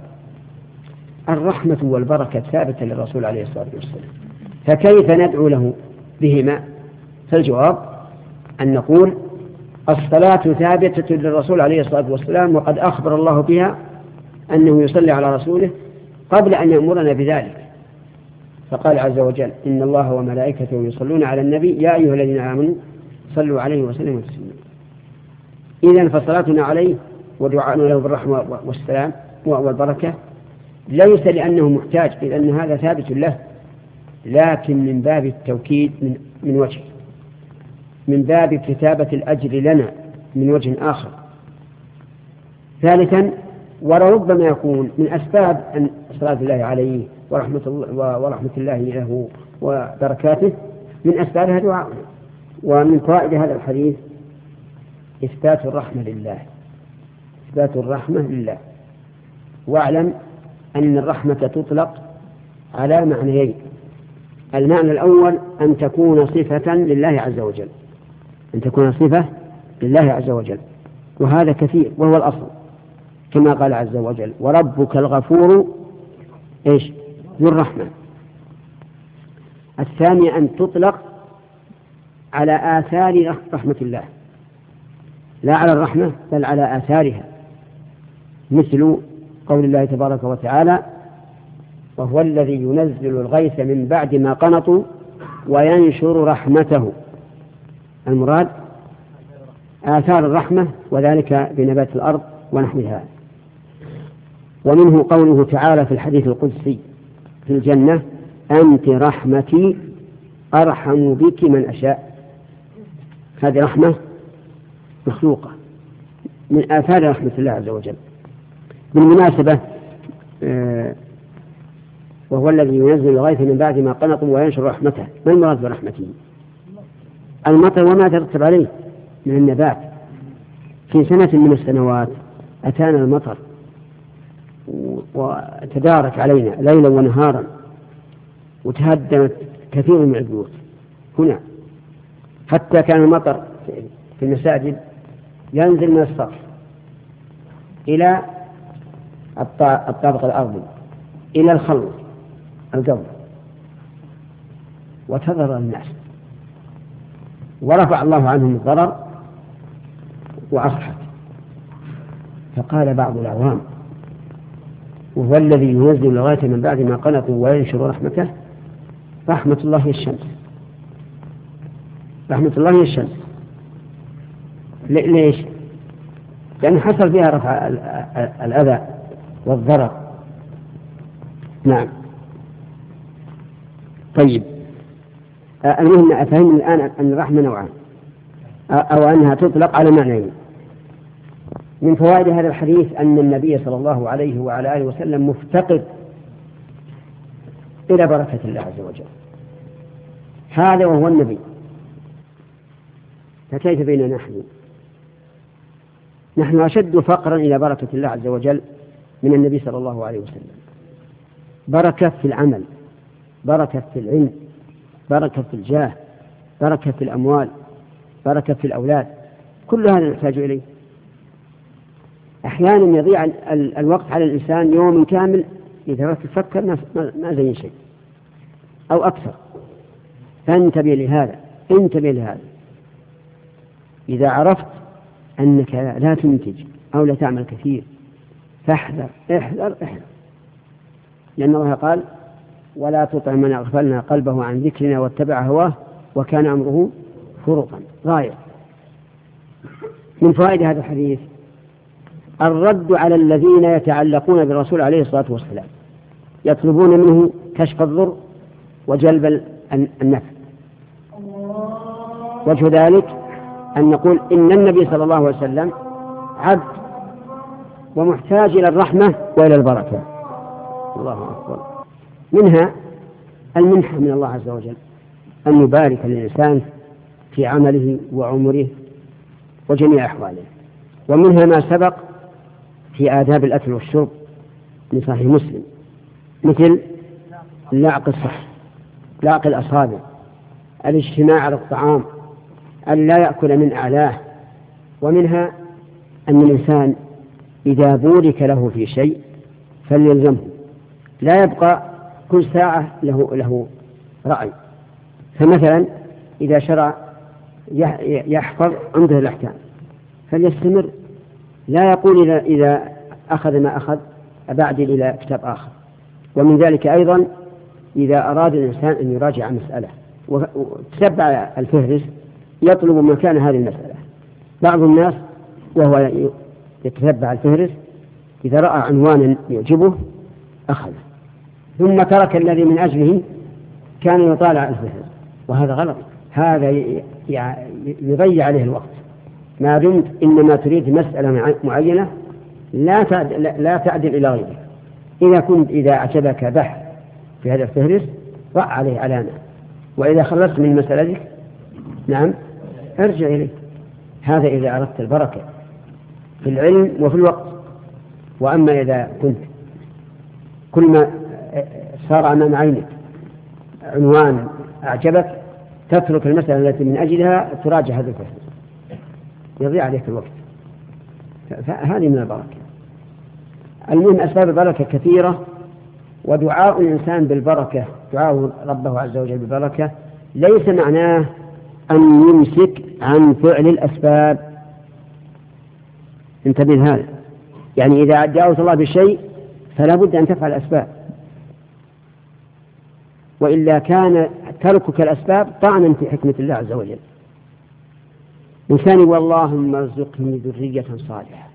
Speaker 2: الرحمة والبركة ثابتة للرسول عليه الصلاة والسلام، فكيف ندعو له بهما؟ فالجواب أن نقول الصلاة ثابتة للرسول عليه الصلاة والسلام، وقد أخبر الله بها أنه يصلي على رسوله قبل أن يأمرنا بذلك، فقال عز وجل إن الله وملائكته يصلون على النبي يا أيها الذين آمنوا صلوا عليه وسلموا تسليما. إذن فصلاتنا عليه ودعاءنا له بالرحمة والسلام والبركة ليس لأنه محتاج، إذ أن هذا ثابت له، لكن من باب التوكيد من وجه، من باب كتابة الأجر لنا من وجه آخر. ثالثا ولربما يكون من أسباب أن صلاة الله عليه ورحمة الله له وبركاته من أسبابها دعاء. ومن فوائد هذا الحديث إثبات الرحمة لله، إثبات الرحمة لله. واعلم أن الرحمة تطلق على معنيين: المعنى الأول أن تكون صفة لله عز وجل، أن تكون صفة لله عز وجل، وهذا كثير وهو الأصل، كما قال عز وجل وربك الغفور ذو الرحمة. الثاني أن تطلق على آثار رحمة الله، لا على الرحمة بل على آثارها، مثل قول الله تبارك وتعالى وهو الذي ينزل الغيث من بعد ما قنطوا وينشر رحمته. المراد آثار الرحمة، وذلك بنبات الأرض ونحوها. ومنه قوله تعالى في الحديث القدسي في الجنة أنت رحمتي أرحم بك من أشاء. هذه رحمة مخلوقة من آثار رحمة الله عز وجل. بالمناسبة وهو الذي ينزل الغيث من بعد ما قنطوا وينشر رحمته، ما المراد برحمته؟ المطر وما ترتب عليه من النبات. في سنة من السنوات أتانا المطر وتدارك علينا ليلا ونهارا، وتهدمت كثير من البيوت هنا، حتى كان المطر في المساجد ينزل من السقف إلى الطابق الأرضي إلى الخلق القبر، وتضرر الناس، ورفع الله عنهم الضرر وأصحت. فقال بعض العوام وهو الذي ينزل الغيث من بعد ما قنطوا وينشر رحمته، رحمة الله هي الشمس، رحمة الله هي الشمس. ليش؟ لأنه حصل فيها رفع الأذى والضرر. نعم. طيب المهم أفهم الآن أن الرحمة نوعان، أو أنها تطلق على معنيين. من فوائد هذا الحديث أن النبي صلى الله عليه وعلى آله وسلم مفتقر إلى بركة الله عز وجل، هذا وهو النبي، فكيف بيننا نحن أشد فقرا إلى بركة الله عز وجل من النبي صلى الله عليه وسلم. بركة في العمل، بركة في العلم، بركة في الجاه، بركة في الأموال، بركة في الأولاد، كل هذا نحتاج إليه. أحيانا يضيع الوقت على الإنسان يوم كامل إذا تفكر ما زي شيء أو أكثر، فانتبه لهذا، انتبه لهذا. إذا عرفت أنك لا تنتج أو لا تعمل كثير فاحذر، احذر احذر، لأن الله قال ولا تطع من أغفلنا قلبه عن ذكرنا واتبع هواه وكان أمره فرطا غاية. من فوائد هذا الحديث الرد على الذين يتعلقون بالرسول عليه الصلاة والسلام يطلبون منه كشف الضر وجلب النفع. وجه ذلك أن نقول إن النبي صلى الله عليه وسلم عبد ومحتاج إلى الرحمة وإلى البركة. الله أكبر. منها المنحة من الله عز وجل أن يبارك للإنسان في عمله وعمره وجميع أحواله. ومنها ما سبق في آداب الأكل والشرب من صحيح مسلم، مثل لعق الصحن، لعق الأصابع، الاجتماع على الطعام، أن لا يأكل من أعلاه. ومنها أن الإنسان إذا بورك له في شيء فليلزمه، لا يبقى كل ساعة له رأي. فمثلا إذا شرع يحفظ عنده الأحكام فليستمر، لا يقول إذا أخذ ما أخذ أبعدل إلى كتاب آخر. ومن ذلك أيضا إذا أراد الإنسان أن يراجع مسألة وتتبع الفهرس يطلب مكان هذه المسألة. بعض الناس وهو يتتبع الفهرس إذا رأى عنوانا يعجبه أخذ، ثم ترك الذي من أجله كان يطالع الفهرس، وهذا غلط. هذا يضيع عليه الوقت. ما دمت إنما تريد مسألة معينة لا تعدل إلى غيرها. إذا أعجبك بحث في هذا الفهرس ضع عليه علامة، وإذا خلصت من مسألتك نعم ارجع إليه. هذا إذا أردت البركة في العلم وفي الوقت. وأما إذا كنت كل ما صار أمام عينك عنوان أعجبك تترك المسألة التي من أجلها تراجع هذا الفهرس، يضيع عليك الوقت. فهذه من البركة. المهم أسباب البركة كثيرة، ودعاء الإنسان بالبركة، دعاء ربه عز وجل بالبركة ليس معناه أن يمسك عن فعل الأسباب. انتبه هذا، يعني إذا دعوت الله بشيء فلا بد أن تفعل الأسباب، وإلا كان تركك الأسباب طعنا في حكمة الله عز وجل. إنسان واللهم ارزقني ذرية صالحة،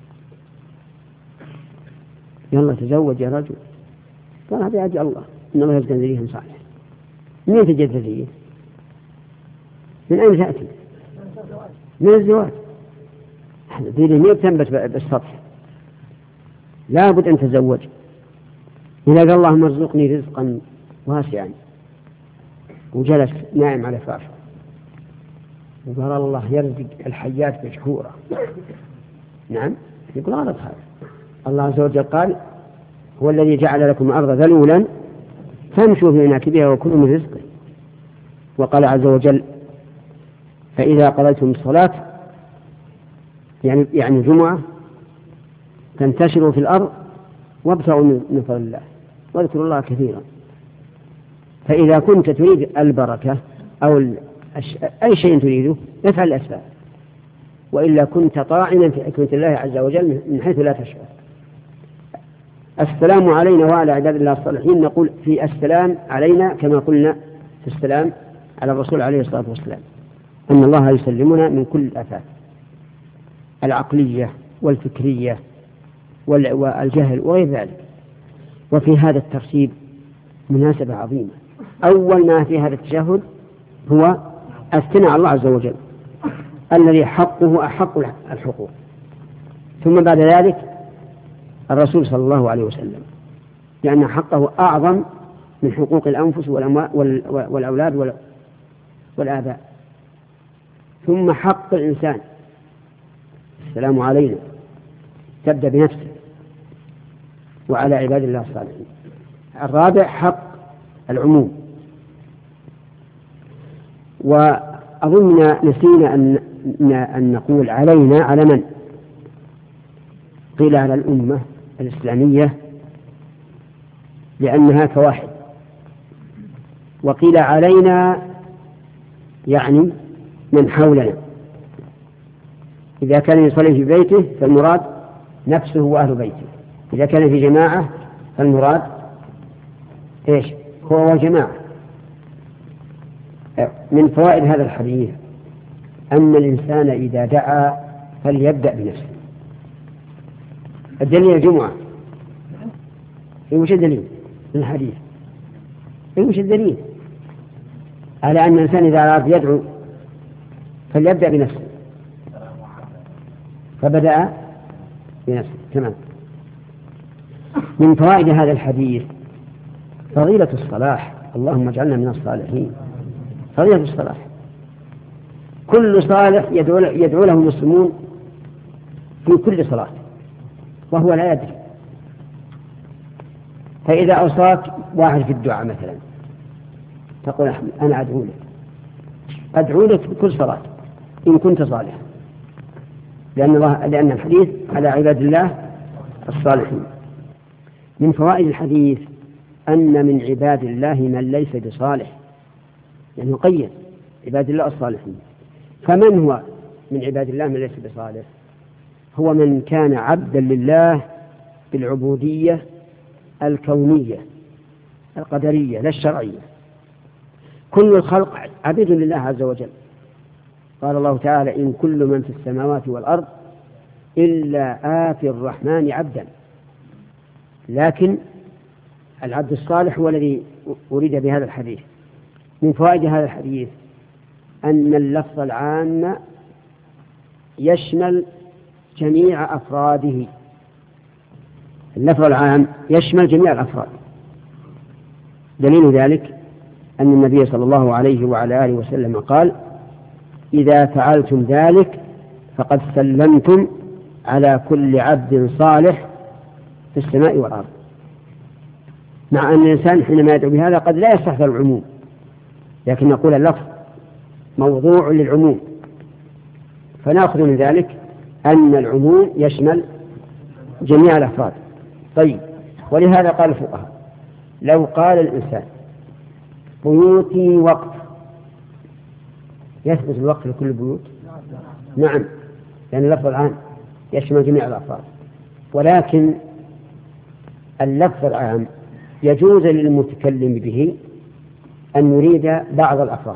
Speaker 2: يلا تزوج يا رجل، قال هذا يرجى الله إن الله يرزقني ذرية صالحة. من تجد ذرية؟ من أين تأتي؟ من الزواج. ذرية ما تنبت بالسطح، لا بد أن تزوج. إذا قال اللهم ارزقني رزقا واسعا وجلس نائم على فراشه وقال الله يرزق الحيات مشهورة، نعم يقول غلط هذا. الله عز وجل قال هو الذي جعل لكم الأرض ذلولا فامشوا في مناكبها وكلوا من رزقه. وقال عز وجل فإذا قضيتم الصلاة يعني الجمعة تنتشروا في الأرض وابتغوا من فضل الله واذكروا الله كثيرا. فإذا كنت تريد البركة أو أي شيء تريده افعل الأسباب، وإلا كنت طاعنا في حكمة الله عز وجل من حيث لا تشعر. السلام علينا وعلى عباد الله الصالحين، نقول في السلام علينا كما قلنا في السلام على الرسول عليه الصلاة والسلام، أن الله يسلمنا من كل الآفات العقلية والفكرية والجهل وغير ذلك. وفي هذا الترتيب مناسبة عظيمة. أول ما في هذا التشهد هو الثناء على الله عز وجل الذي حقه أحق الحقوق، ثم بعد ذلك الرسول صلى الله عليه وسلم، لأن حقه أعظم من حقوق الأنفس والأولاد والآباء. ثم حق الإنسان السلام علينا تبدأ بنفسه وعلى عباد الله الصالحين. الرابع حق العموم. وأظن نسينا أن نقول علينا على من؟ قيل على الأمة الإسلامية لأنها كواحد، وقيل علينا يعني من حولنا. إذا كان يصلي في بيته فالمراد نفسه وأهل بيته، إذا كان في جماعة فالمراد إيش؟ هو والجماعة. من فوائد هذا الحديث أن الإنسان إذا دعا فليبدأ بنفسه. الدليل الجمعة. وش الدليل من الحديث؟ وش الدليل على أن الإنسان إذا أراد يدعو فليبدأ بنفسه؟ فبدأ بنفسه. تمام. من فوائد هذا الحديث فضيلة الصلاح. اللهم اجعلنا من الصالحين. فضيلة الصلاح، كل صالح يدعو له المسلمون في كل صلاة وهو لا يدري. فإذا أوصاك واحد في الدعاء مثلا تقول أنا أدعو لك بكل صلاة إن كنت صالحا، لأن الحديث على عباد الله الصالحين. من فوائد الحديث أن من عباد الله من ليس بصالح، يعني قيد عباد الله الصالحين. فمن هو من عباد الله من ليس بصالح؟ هو من كان عبدا لله بالعبودية الكونية القدرية لا الشرعية. كل الخلق عبيد لله عز وجل. قال الله تعالى إن كل من في السماوات والأرض إلا آتي الرحمن عبدا. لكن العبد الصالح هو الذي أريد بهذا الحديث. من فوائد هذا الحديث أن اللفظ العام يشمل جميع أفراده. اللفظ العام يشمل جميع الأفراد. دليل ذلك أن النبي صلى الله عليه وعلى آله وسلم قال إذا فعلتم ذلك فقد سلمتم على كل عبد صالح في السماء والأرض. مع أن الإنسان حينما يدعو بهذا قد لا يستحضر العموم، لكن نقول اللفظ موضوع للعموم، فنأخذ من ذلك أن العموم يشمل جميع الأفراد. طيب، ولهذا قال الفقهاء لو قال الإنسان بيوتي وقف، يثبت الوقف لكل البيوت؟ نعم، لأن اللفظ العام يشمل جميع الأفراد. ولكن اللفظ العام يجوز للمتكلم به أن يريد بعض الأفراد،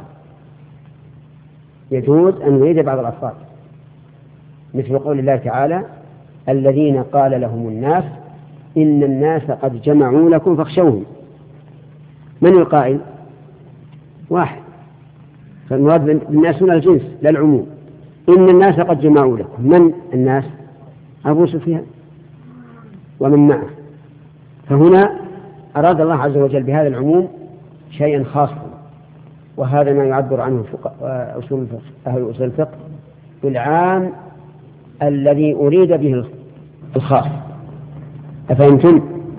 Speaker 2: يجوز أن يريد بعض الأفراد، مثل قول الله تعالى الذين قال لهم الناس إن الناس قد جمعوا لكم فاخشوهم. من القائل؟ واحد، فالمراد بالناس هنا الجنس لا العموم. إن الناس قد جمعوا لكم، من الناس؟ أبو سفيان ومن معه. فهنا أراد الله عز وجل بهذا العموم شيئا خاصا، وهذا ما يعبر عنه أهل أصول الفقه بالعام الذي أريد به الخاص. أفهمتم؟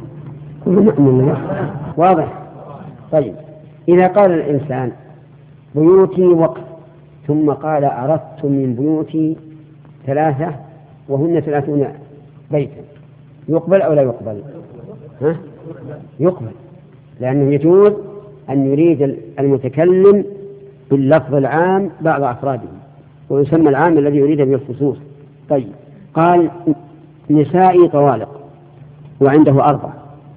Speaker 2: واضح؟ طيب، إذا قال الإنسان بيوتي وقف ثم قال أردت من بيوتي 3 وهن 30 بيتا، يقبل أو لا يقبل؟ يقبل، لأنه يجوز أن يريد المتكلم باللفظ العام بعض أفراده، ويسمى العام الذي يريد به الخصوص. طيب، قال نسائي طوالق وعنده 4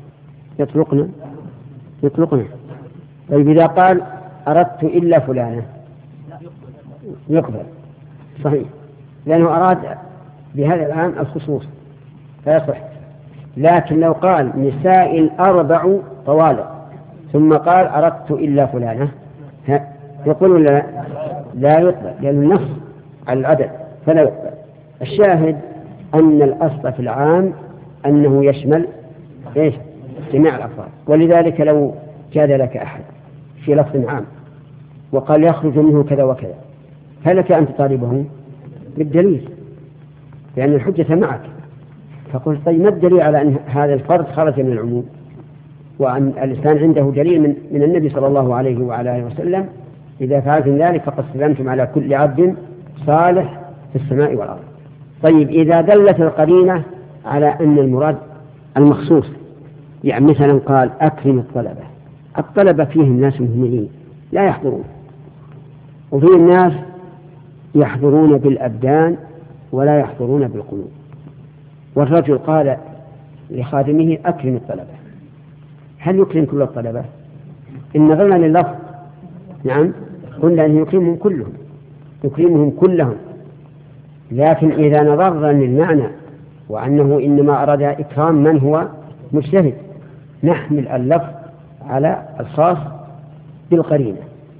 Speaker 2: يطلقنا. طيب، إذا قال أردت إلا فلانة يقبل، صحيح، لأنه أراد بهذا العام الخصوص فيصح. لكن لو قال نساء 4 طوالق ثم قال أردت إلا فلانة يقول ولا لا يقبل، لأن النص على العدد فلا يقبل. الشاهد أن الأصل في العام أنه يشمل إيش؟ جميع الأفراد. ولذلك لو جاد لك أحد في لفظ عام وقال يخرج منه كذا وكذا، فلك أن تطالبه بالدليل، لأن الحجة معك. فقل طيب ما الدليل على أن هذا الفرد خرج من العموم، وأن الإنسان عنده دليل من النبي صلى الله عليه وعلى آله وسلم: إذا فعلتم ذلك فقد سلمتم على كل عبد صالح في السماء والأرض. طيب إذا دلت القرينة على أن المراد المخصوص، يعني مثلا قال أكرم الطلبة فيهم ناس مهملين لا يحضرون، وفيه الناس يحضرون بالأبدان ولا يحضرون بالقلوب، والرجل قال لخادمه أكرم الطلبة، هل يكرم كل الطلبة؟ إن نظرنا لللفظ نعم قلنا أن يكرمهم كلهم، لكن إذا نظرنا للمعنى وأنه إنما أراد إكرام من هو مجتهد، نحمل اللفظ على الخاص بالقرينة.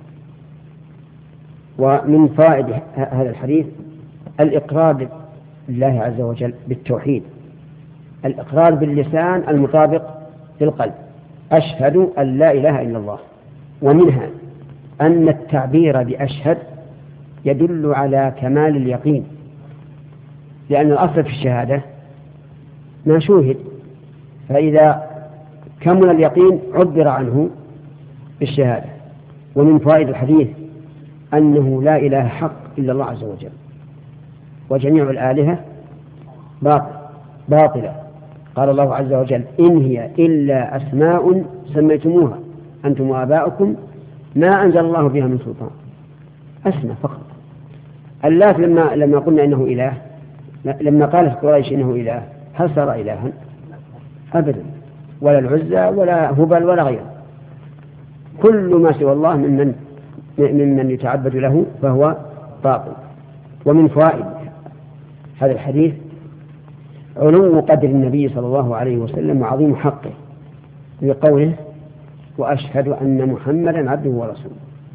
Speaker 2: ومن فائدة هذا الحديث الإقرار بالله عز وجل بالتوحيد، الإقرار باللسان المطابق للقلب، أشهد أن لا إله إلا الله. ومنها أن التعبير بأشهد يدل على كمال اليقين، لأن الأصل في الشهادة ما شوهد، فإذا كمل اليقين عبر عنه بالشهادة. ومن فائدة الحديث أنه لا إله حق إلا الله عز وجل، وجميع الآلهة باطلة. قال الله عز وجل: إن هي إلا أسماء سميتموها أنتم وآباؤكم ما أنزل الله بها من سلطان، أسماء فقط. اللات لما قلنا إنه إله، لما قالت قريش إنه إله، هل صار إلها؟ أبدا، ولا العزى ولا هبل ولا غيره، كل ما سوى الله ممن يتعبد له فهو باطل. ومن فوائد هذا الحديث علو قدر النبي صلى الله عليه وسلم وعظيم حقه بقوله: وأشهد أن محمدا عبده ورسوله.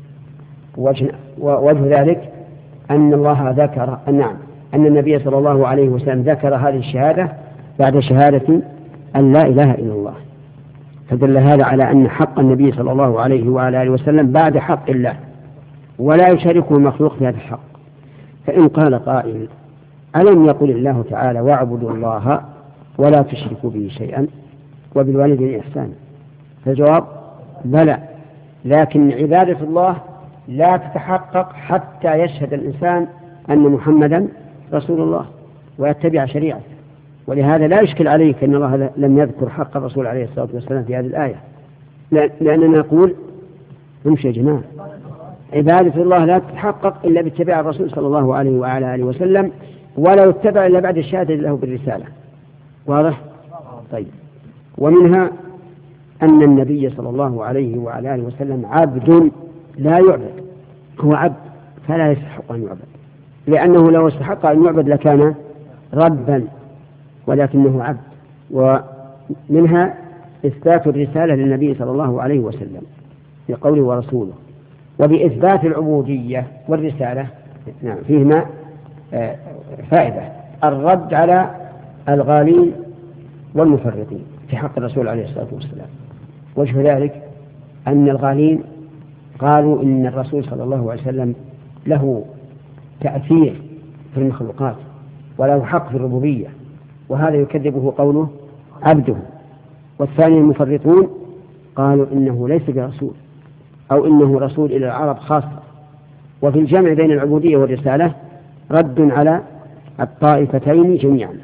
Speaker 2: ووجه ذلك أن الله ذكر أن النبي صلى الله عليه وسلم ذكر هذه الشهادة بعد شهادة أن لا إله إلا الله، فدل هذا على أن حق النبي صلى الله عليه وعلى آله وسلم بعد حق الله، ولا يشاركه مخلوق في هذا الحق. فإن قال قائل: ألم يقل الله تعالى: واعبدوا الله ولا تشركوا به شيئا وبالوالدين إحسانا؟ فالجواب: بلى، لكن عبادة الله لا تتحقق حتى يشهد الإنسان أن محمدا رسول الله ويتبع شريعته. ولهذا لا يشكل عليك أن الله لم يذكر حق الرسول عليه الصلاة والسلام في هذه الآية، لأننا نقول: امشي يا جماعة، عبادة الله لا تتحقق إلا باتباع الرسول صلى الله عليه وعلى آله وسلم، ولا يتبع إلا بعد الشهادة له بالرسالة. واضح؟ طيب. ومنها أن النبي صلى الله عليه وعلى آله وسلم عبد لا يعبد، هو عبد فلا يستحق أن يعبد، لأنه لو استحق أن يعبد لكان ربا، ولكنه عبد. ومنها إثبات الرسالة للنبي صلى الله عليه وسلم بقوله: ورسوله. وبإثبات العبودية والرسالة فيهما فائدة: الرد على الغالين والمفرطين في حق الرسول عليه الصلاة والسلام. وجه ذلك أن الغالين قالوا إن الرسول صلى الله عليه وسلم له تأثير في المخلوقات وله حق في الربوبية، وهذا يكذبه قوله عبده. والثاني المفرطون قالوا إنه ليس برسول، أو إنه رسول إلى العرب خاصة. وفي الجمع بين العبودية والرسالة رد على الطائفتين جميعا.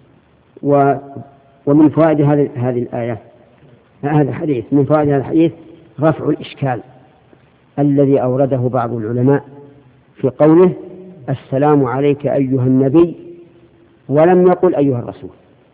Speaker 2: ومن فوائد هذه الآية هذا الحديث، من فوائد هذا الحديث رفع الإشكال الذي أورده بعض العلماء في قوله: السلام عليك أيها النبي، ولم يقل أيها الرسول،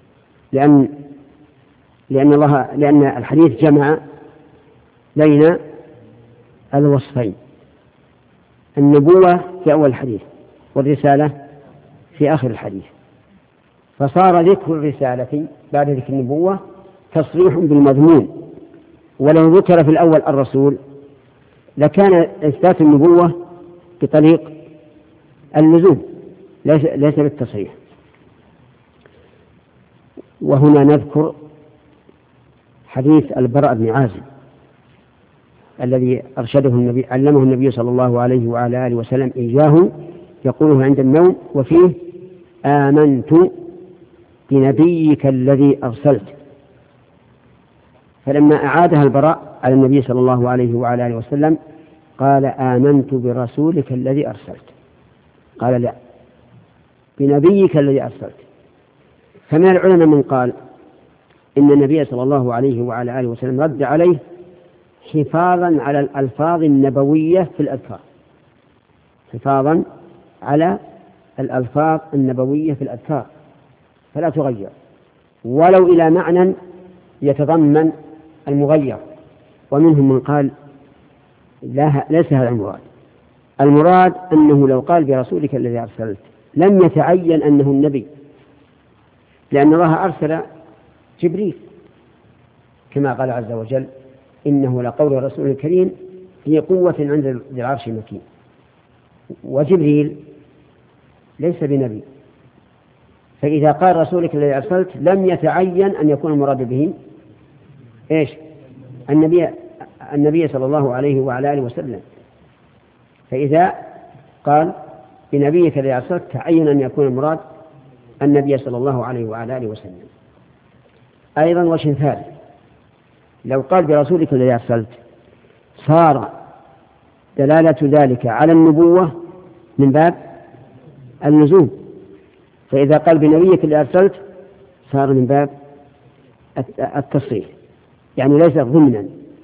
Speaker 2: لأن الحديث جمع بين الوصفين، النبوة في أول الحديث والرسالة في آخر الحديث، فصار ذكر الرسالة بعد ذكر النبوة تصريح بالمضمون. ولو ذكر في الأول الرسول لكان إثبات النبوة بطريق اللزوم ليس بالتصريح. وهنا نذكر حديث البراء بن عازب الذي علمه النبي صلى الله عليه وعلى آله وسلم إياه، يقوله عند النوم وفيه: آمنت بنبيك الذي أرسلت. فلما أعادها البراء على النبي صلى الله عليه وعلى آله وسلم قال: آمنت برسولك الذي أرسلت. قال: لا، بنبيك الذي أرسلت. فمن العلماء من قال إن النبي صلى الله عليه وعلى آله وسلم رد عليه حفاظا على الألفاظ النبوية في الأذكار، حفاظا على الألفاظ النبوية في الأذكار، فلا تغير ولو إلى معنى يتضمن المغير. ومنهم من قال: ليس هذا المراد، المراد أنه لو قال برسولك الذي أرسلت لم يتعين أنه النبي، لأن الله أرسل جبريل كما قال عز وجل: إنه لقول رسول كريم ذي قوة عند ذي العرش مكين. وجبريل ليس بنبي، فإذا قال رسولك الذي أرسلت لم يتعين أن يكون المراد به إيش؟ النبي صلى الله عليه وعلى آله وسلم. فإذا قال بنبيك الذي أرسلت تعين أن يكون المراد النبي صلى الله عليه وعلى آله وسلم. أيضا وجه ثالث: لو قال برسولك الذي أرسلت صار دلالة ذلك على النبوة من باب اللزوم، فإذا قال بنبيك الذي أرسلت صار من باب التصريح، يعني ليس ضمنا.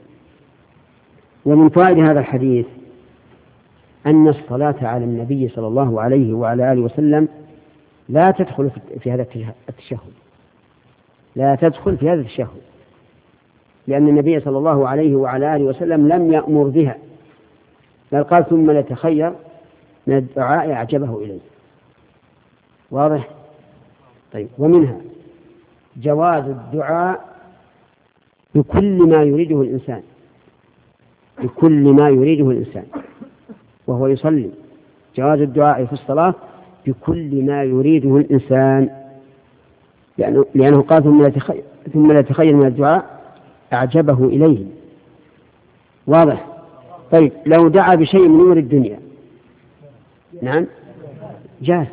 Speaker 2: ومن فوائد هذا الحديث أن الصلاة على النبي صلى الله عليه وعلى آله وسلم لا تدخل في هذا التشهد، لا تدخل في هذا التشهد، لأن النبي صلى الله عليه وعلى آله وسلم لم يأمر بها، بل قال: ثم ليتخير من الدعاء أعجبه إليه. واضح؟ طيب. ومنها جواز الدعاء بكل ما يريده الإنسان، بكل ما يريده الإنسان وهو يصلي، جواز الدعاء في الصلاة بكل ما يريده الإنسان، لأنه قال: ثم ليتخير من الدعاء أعجبه إليه. واضح؟ طيب. لو دعا بشيء من أمور الدنيا نعم جاز،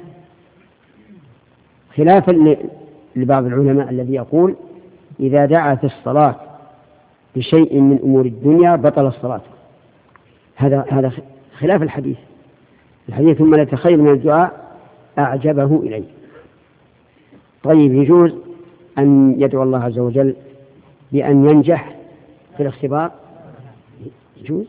Speaker 2: خلافا لبعض العلماء الذي يقول إذا دعا في الصلاة بشيء من أمور الدنيا بطل الصلاة. هذا خلاف الحديث ثم ليتخير من الدعاء أعجبه إليه. طيب. يجوز أن يدعو الله عز وجل بأن ينجح في الاختبار؟ يجوز؟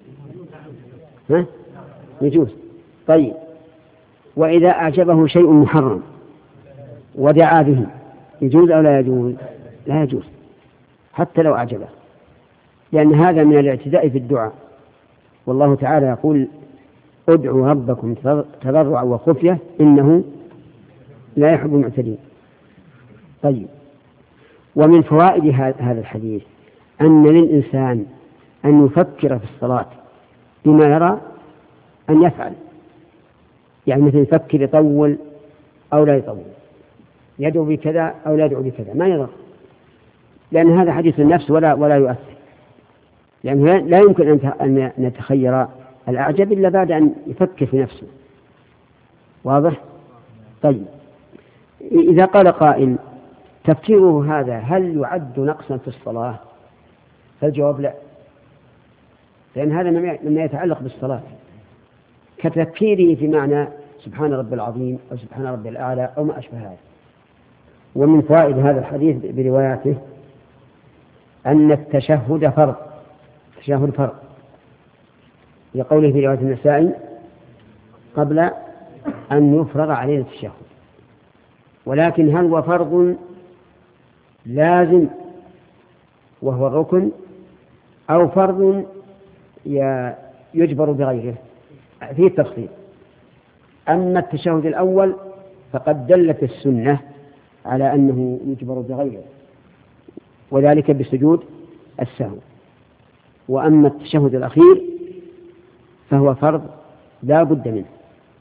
Speaker 2: يجوز. طيب. وإذا أعجبه شيء محرم ودعا به يجوز أو لا يجوز؟ لا يجوز حتى لو أعجبه، لأن هذا من الاعتداء في الدعاء، والله تعالى يقول: ادعوا ربكم تضرعا وخفية إنه لا يحب المعتدين. طيب. ومن فوائد هذا الحديث أن للإنسان أن يفكر في الصلاة بما يرى أن يفعل، يعني مثل يفكر يطول أو لا يطول، يدعو بكذا أو لا يدعو بكذا، ما يضر، لأن هذا حديث النفس ولا يؤثر، لأنه لا يمكن أن نتخير الأعجب إلا بعد أن يفكر في نفسه. واضح؟ طيب. إذا قال قائل: تفكيره هذا هل يعد نقصا في الصلاة؟ فالجواب لا، لأن هذا مما يتعلق بالصلاة، كتفكيره في معنى سبحان رب العظيم أو سبحان رب الأعلى أو ما أشبه هذا. ومن فوائد هذا الحديث برواياته أن التشهد فرض، التشهد فرض، لقوله في رواية النسائي: قبل أن يفرض علينا التشهد. ولكن هل هو فرض لازم وهو الركن، أو فرض يجبر بغيره؟ فيه التفصيل. أما التشهد الأول فقد دلت السنة على أنه يجبر بغيره، وذلك بسجود السهو. وأما التشهد الأخير فهو فرض لا بد منه،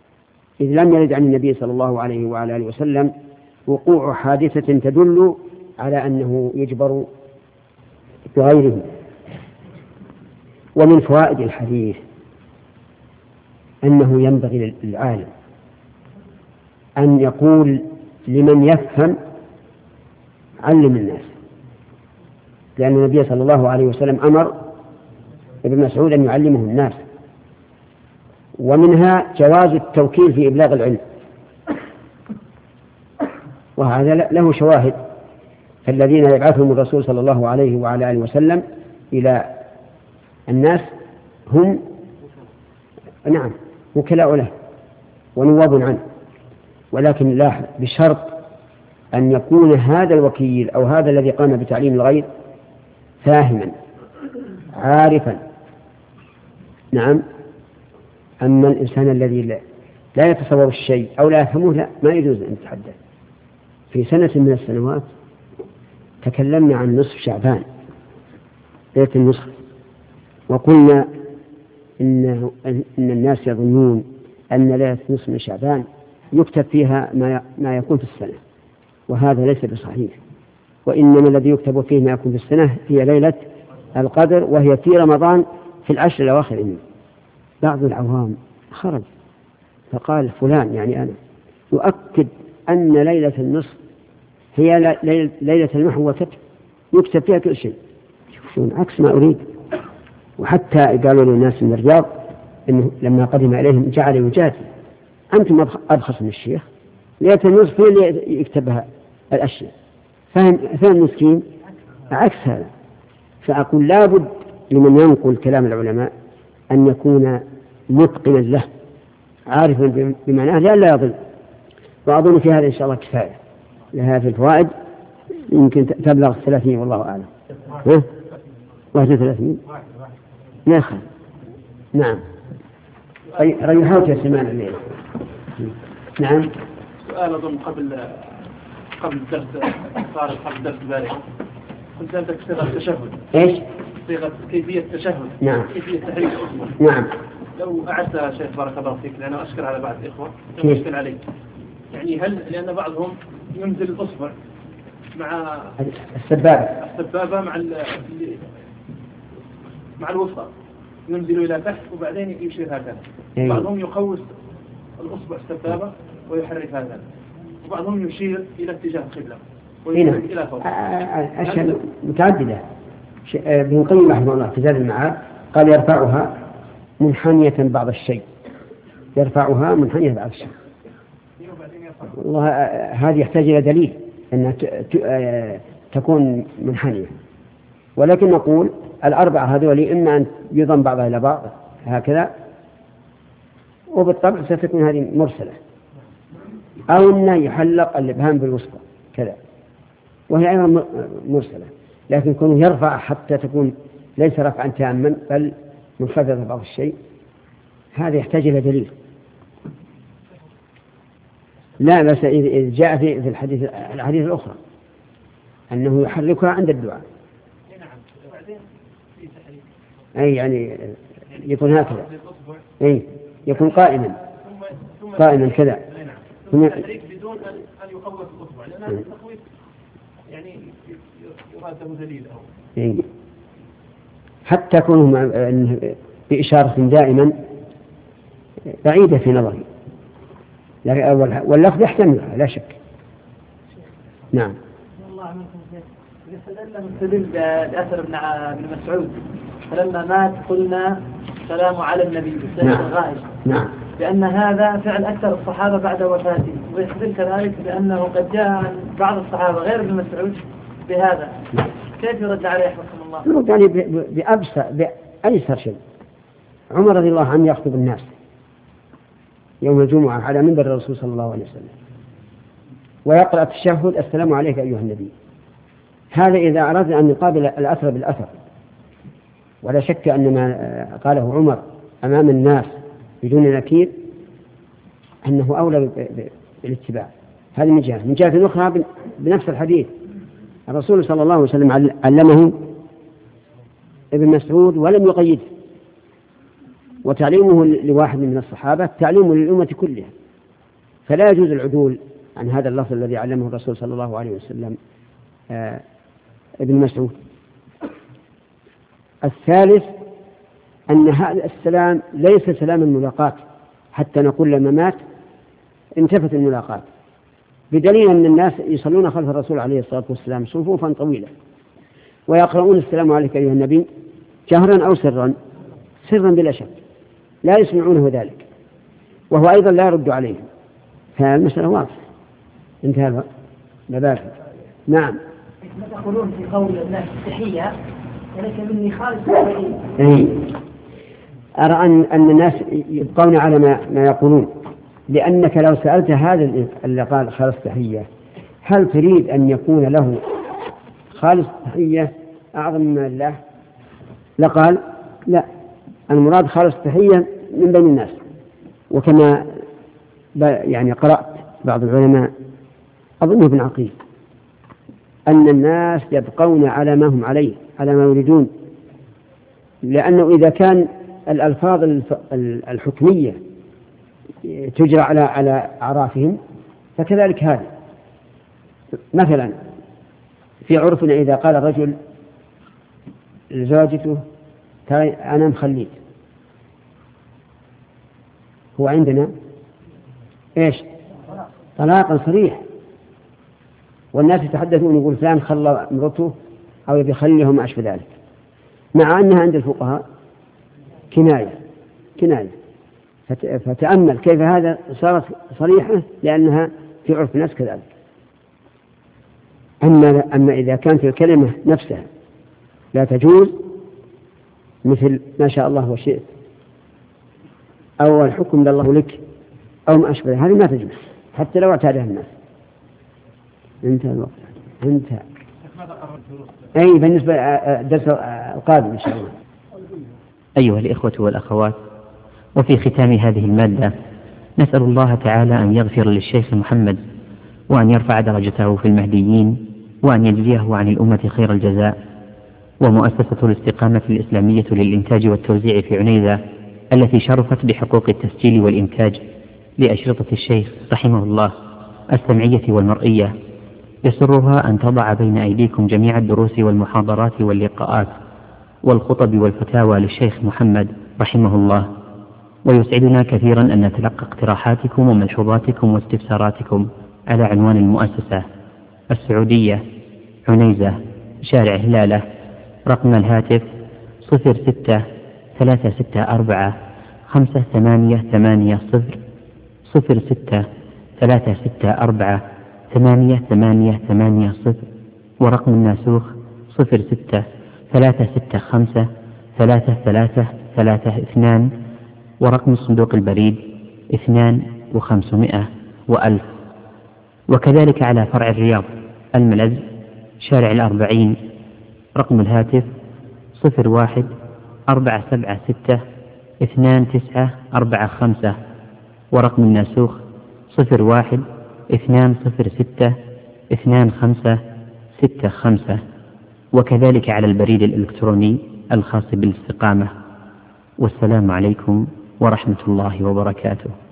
Speaker 2: إذ لم يرد عن النبي صلى الله عليه وعلى آله وسلم وقوع حادثة تدل على أنه يجبر بغيره. ومن فوائد الحديث أنه ينبغي للعالم أن يقول لمن يفهم علم الناس، لأن النبي صلى الله عليه وسلم أمر ابن مسعود أن يعلمه الناس. ومنها جواز التوكيل في إبلاغ العلم، وهذا له شواهد. فالذين يبعثهم الرسول صلى الله عليه وعلى آله وسلم إلى الناس هم نعم وكلاء له ونواب عنه، ولكن لاحظ بشرط أن يكون هذا الوكيل أو هذا الذي قام بتعليم الغير فاهما عارفا. نعم. أما الإنسان الذي لا يتصور الشيء أو لا يفهمه لا، ما يجوز أن يتحدث. في سنة من السنوات تكلمنا عن نصف شعبان، ليلة النصف، وقلنا إن الناس يظنون أن ليلة نصف من شعبان يكتب فيها ما يكون في السنة، وهذا ليس بصحيح. وإنما الذي يكتب فيه ما يكون في السنة هي ليلة القدر، وهي في رمضان في العشر الأواخر منه. بعض العوام خرج فقال فلان يعني أنا يؤكد أن ليلة النصف هي ليلة المحو والكتب، يكتب فيها كل شيء. شوفون عكس ما أريد. وحتى قالوا للناس من الرياض إنه لما قدم إليهم جعل يجادل: أنتم أبخص من الشيخ، ليلة النصف هي اللي يكتبها الأشياء. فهم المسكين عكس هذا. فأقول لابد لمن ينقل كلام العلماء أن يكون متقنا له عارفا بمعناه لئلا يضل. وأظن في هذا إن شاء الله كفاية لهذه الفوائد، يمكن تبلغ 30 والله أعلم. 31 يا أخي. نعم. ريحوك يا سمان الليل. نعم.
Speaker 4: سؤال أظن قبل الدرس صار قبل الدرس البارح كنت سألتك صيغة التشهد.
Speaker 2: إيش؟
Speaker 4: صيغة كيفية التشهد.
Speaker 2: نعم.
Speaker 4: كيفية تحريك الأصبع.
Speaker 2: نعم.
Speaker 4: لو أعدتها شيخ بارك الله فيك، لأنه أشكر على بعض الإخوة
Speaker 2: كيف؟
Speaker 4: عليه. يعني هل لأن بعضهم ينزل الأصبع مع السبابة مع الوسطى ينزل إلى تحت وبعدين يشير هكذا. بعضهم يقوس الأصبع السبابة ويحرك هكذا، وبعضهم يشير إلى اتجاه القبلة ويشير إلى فوق.
Speaker 2: أشياء متعددة. ابن القيم رحمه الله في زاد المعاد قال يرفعها منحنية بعض الشيء، يرفعها منحنية بعض الشيء. والله هذه يحتاج إلى دليل أنها تكون منحنية، ولكن نقول الأربعة هذول إما أن يضم بعضها إلى بعض هكذا، وبالطبع ستكون هذه مرسلة، أو أنه يحلق الإبهام بالوسطى كذا وهي أيضا مرسلة. لكن كونه يرفع حتى تكون ليس رفعا تاما بل منخفضة بعض الشيء، هذا يحتاج إلى دليل. لا بس إذا جاء في الحديث الأخرى أنه يحركها عند الدعاء. أي يعني يكون هكذا، أي يكون قائما كذا
Speaker 4: بدون أن يقوس الأصبع، لأن هذا التقويس يعني يراد له دليل أو
Speaker 2: حتى يكون بإشارة دائما بعيدة في نظري، واللفظ يحتملها لا شك. نعم.
Speaker 7: استدل بأثر ابن مسعود فلما مات قلنا السلام على النبي
Speaker 2: نعم.
Speaker 7: الغائب.
Speaker 2: نعم.
Speaker 7: لأن هذا فعل أكثر الصحابة بعد وفاته، ويستدل كذلك بأنه قد جاء عن بعض الصحابة غير ابن مسعود بهذا. كيف يرد عليه رحمه الله؟
Speaker 2: يرد عليه بأيسر شيء. عمر رضي الله عنه يخطب الناس يوم الجمعة على منبر الرسول صلى الله عليه وسلم ويقرأ التشهد: السلام عليك أيها النبي. هذا إذا أردنا أن نقابل الأثر بالأثر، ولا شك أن ما قاله عمر أمام الناس بدون نكير أنه أولى بالاتباع. هذه من جهة. من جهة أخرى بنفس الحديث الرسول صلى الله عليه وسلم علمه ابن مسعود ولم يقيده، وتعليمه لواحد من الصحابة تعليمه للأمة كلها، فلا يجوز العدول عن هذا اللفظ الذي علمه الرسول صلى الله عليه وسلم ابن مسعود. الثالث أن هذا السلام ليس سلام الملاقاة، حتى نقول لما مات انتفت الملاقاة، بدليل أن الناس يصلون خلف الرسول عليه الصلاة والسلام صفوفا طويلة ويقرؤون السلام عليك أيها النبي جهرا أو سرا، سرا بلا شك، لا يسمعونه ذلك، وهو أيضا لا يرد عليهم، فالمسألة واضحة. انتهى الباب. نعم.
Speaker 7: ما تقولون في قول الناس التحية وليس مني خالص؟
Speaker 2: أرى أن الناس يبقون على ما يقولون، لأنك لو سألت هذا اللي قال خالص تحية هل تريد أن يكون له خالص تحية أعظم من الله؟ لقال لا، المراد خالص تحية من بين الناس. وكما يعني قرأت بعض العلماء أظن ابن عقيل أن الناس يبقون على ما هم عليه، على ما يريدون، لأنه إذا كان الألفاظ الحكمية تجرى على أعرافهم فكذلك هذا. مثلا في عرفنا إذا قال الرجل لزوجته أنا مخليت، هو عندنا إيش؟ طلاقا صريح، والناس يتحدثون يقول فلان خلى مرته أو يبي يخليهم ما أشبه ذلك، مع أنها عند الفقهاء كناية. فتأمل كيف هذا صارت صريحة، لأنها في عرف الناس كذلك. أما إذا كانت الكلمة نفسها لا تجوز، مثل ما شاء الله وشئت أو الحكم لله لك أو ما أشبه، هذه ما تجوز حتى لو اعتادها الناس. انتهى الوقت. انتهى. أي بالنسبة للدرس القادم إن شاء الله.
Speaker 1: أيها الإخوة والأخوات، وفي ختام هذه المادة نسأل الله تعالى أن يغفر للشيخ محمد، وأن يرفع درجته في المهديين، وأن يجزيه عن الأمة خير الجزاء. ومؤسسة الاستقامة الإسلامية للإنتاج والتوزيع في عنيزة التي شرفت بحقوق التسجيل والإنتاج لأشرطة الشيخ رحمه الله السمعية والمرئية، يسرها أن تضع بين أيديكم جميع الدروس والمحاضرات واللقاءات والخطب والفتاوى للشيخ محمد رحمه الله. ويسعدنا كثيرا أن نتلقى اقتراحاتكم وملحوظاتكم واستفساراتكم على عنوان المؤسسة: السعودية، عنيزة، شارع هلالة، رقم الهاتف 06-364-5880 06-364-5880، ورقم الناسوخ 06-365-3332، ورقم الصندوق البريد 2500 و1000. وكذلك على فرع الرياض الملز، شارع الأربعين، رقم الهاتف 01-476-2945، ورقم الناسوخ 01-206-2565. وكذلك على البريد الإلكتروني الخاص بالاستقامة. والسلام عليكم ورحمة الله وبركاته.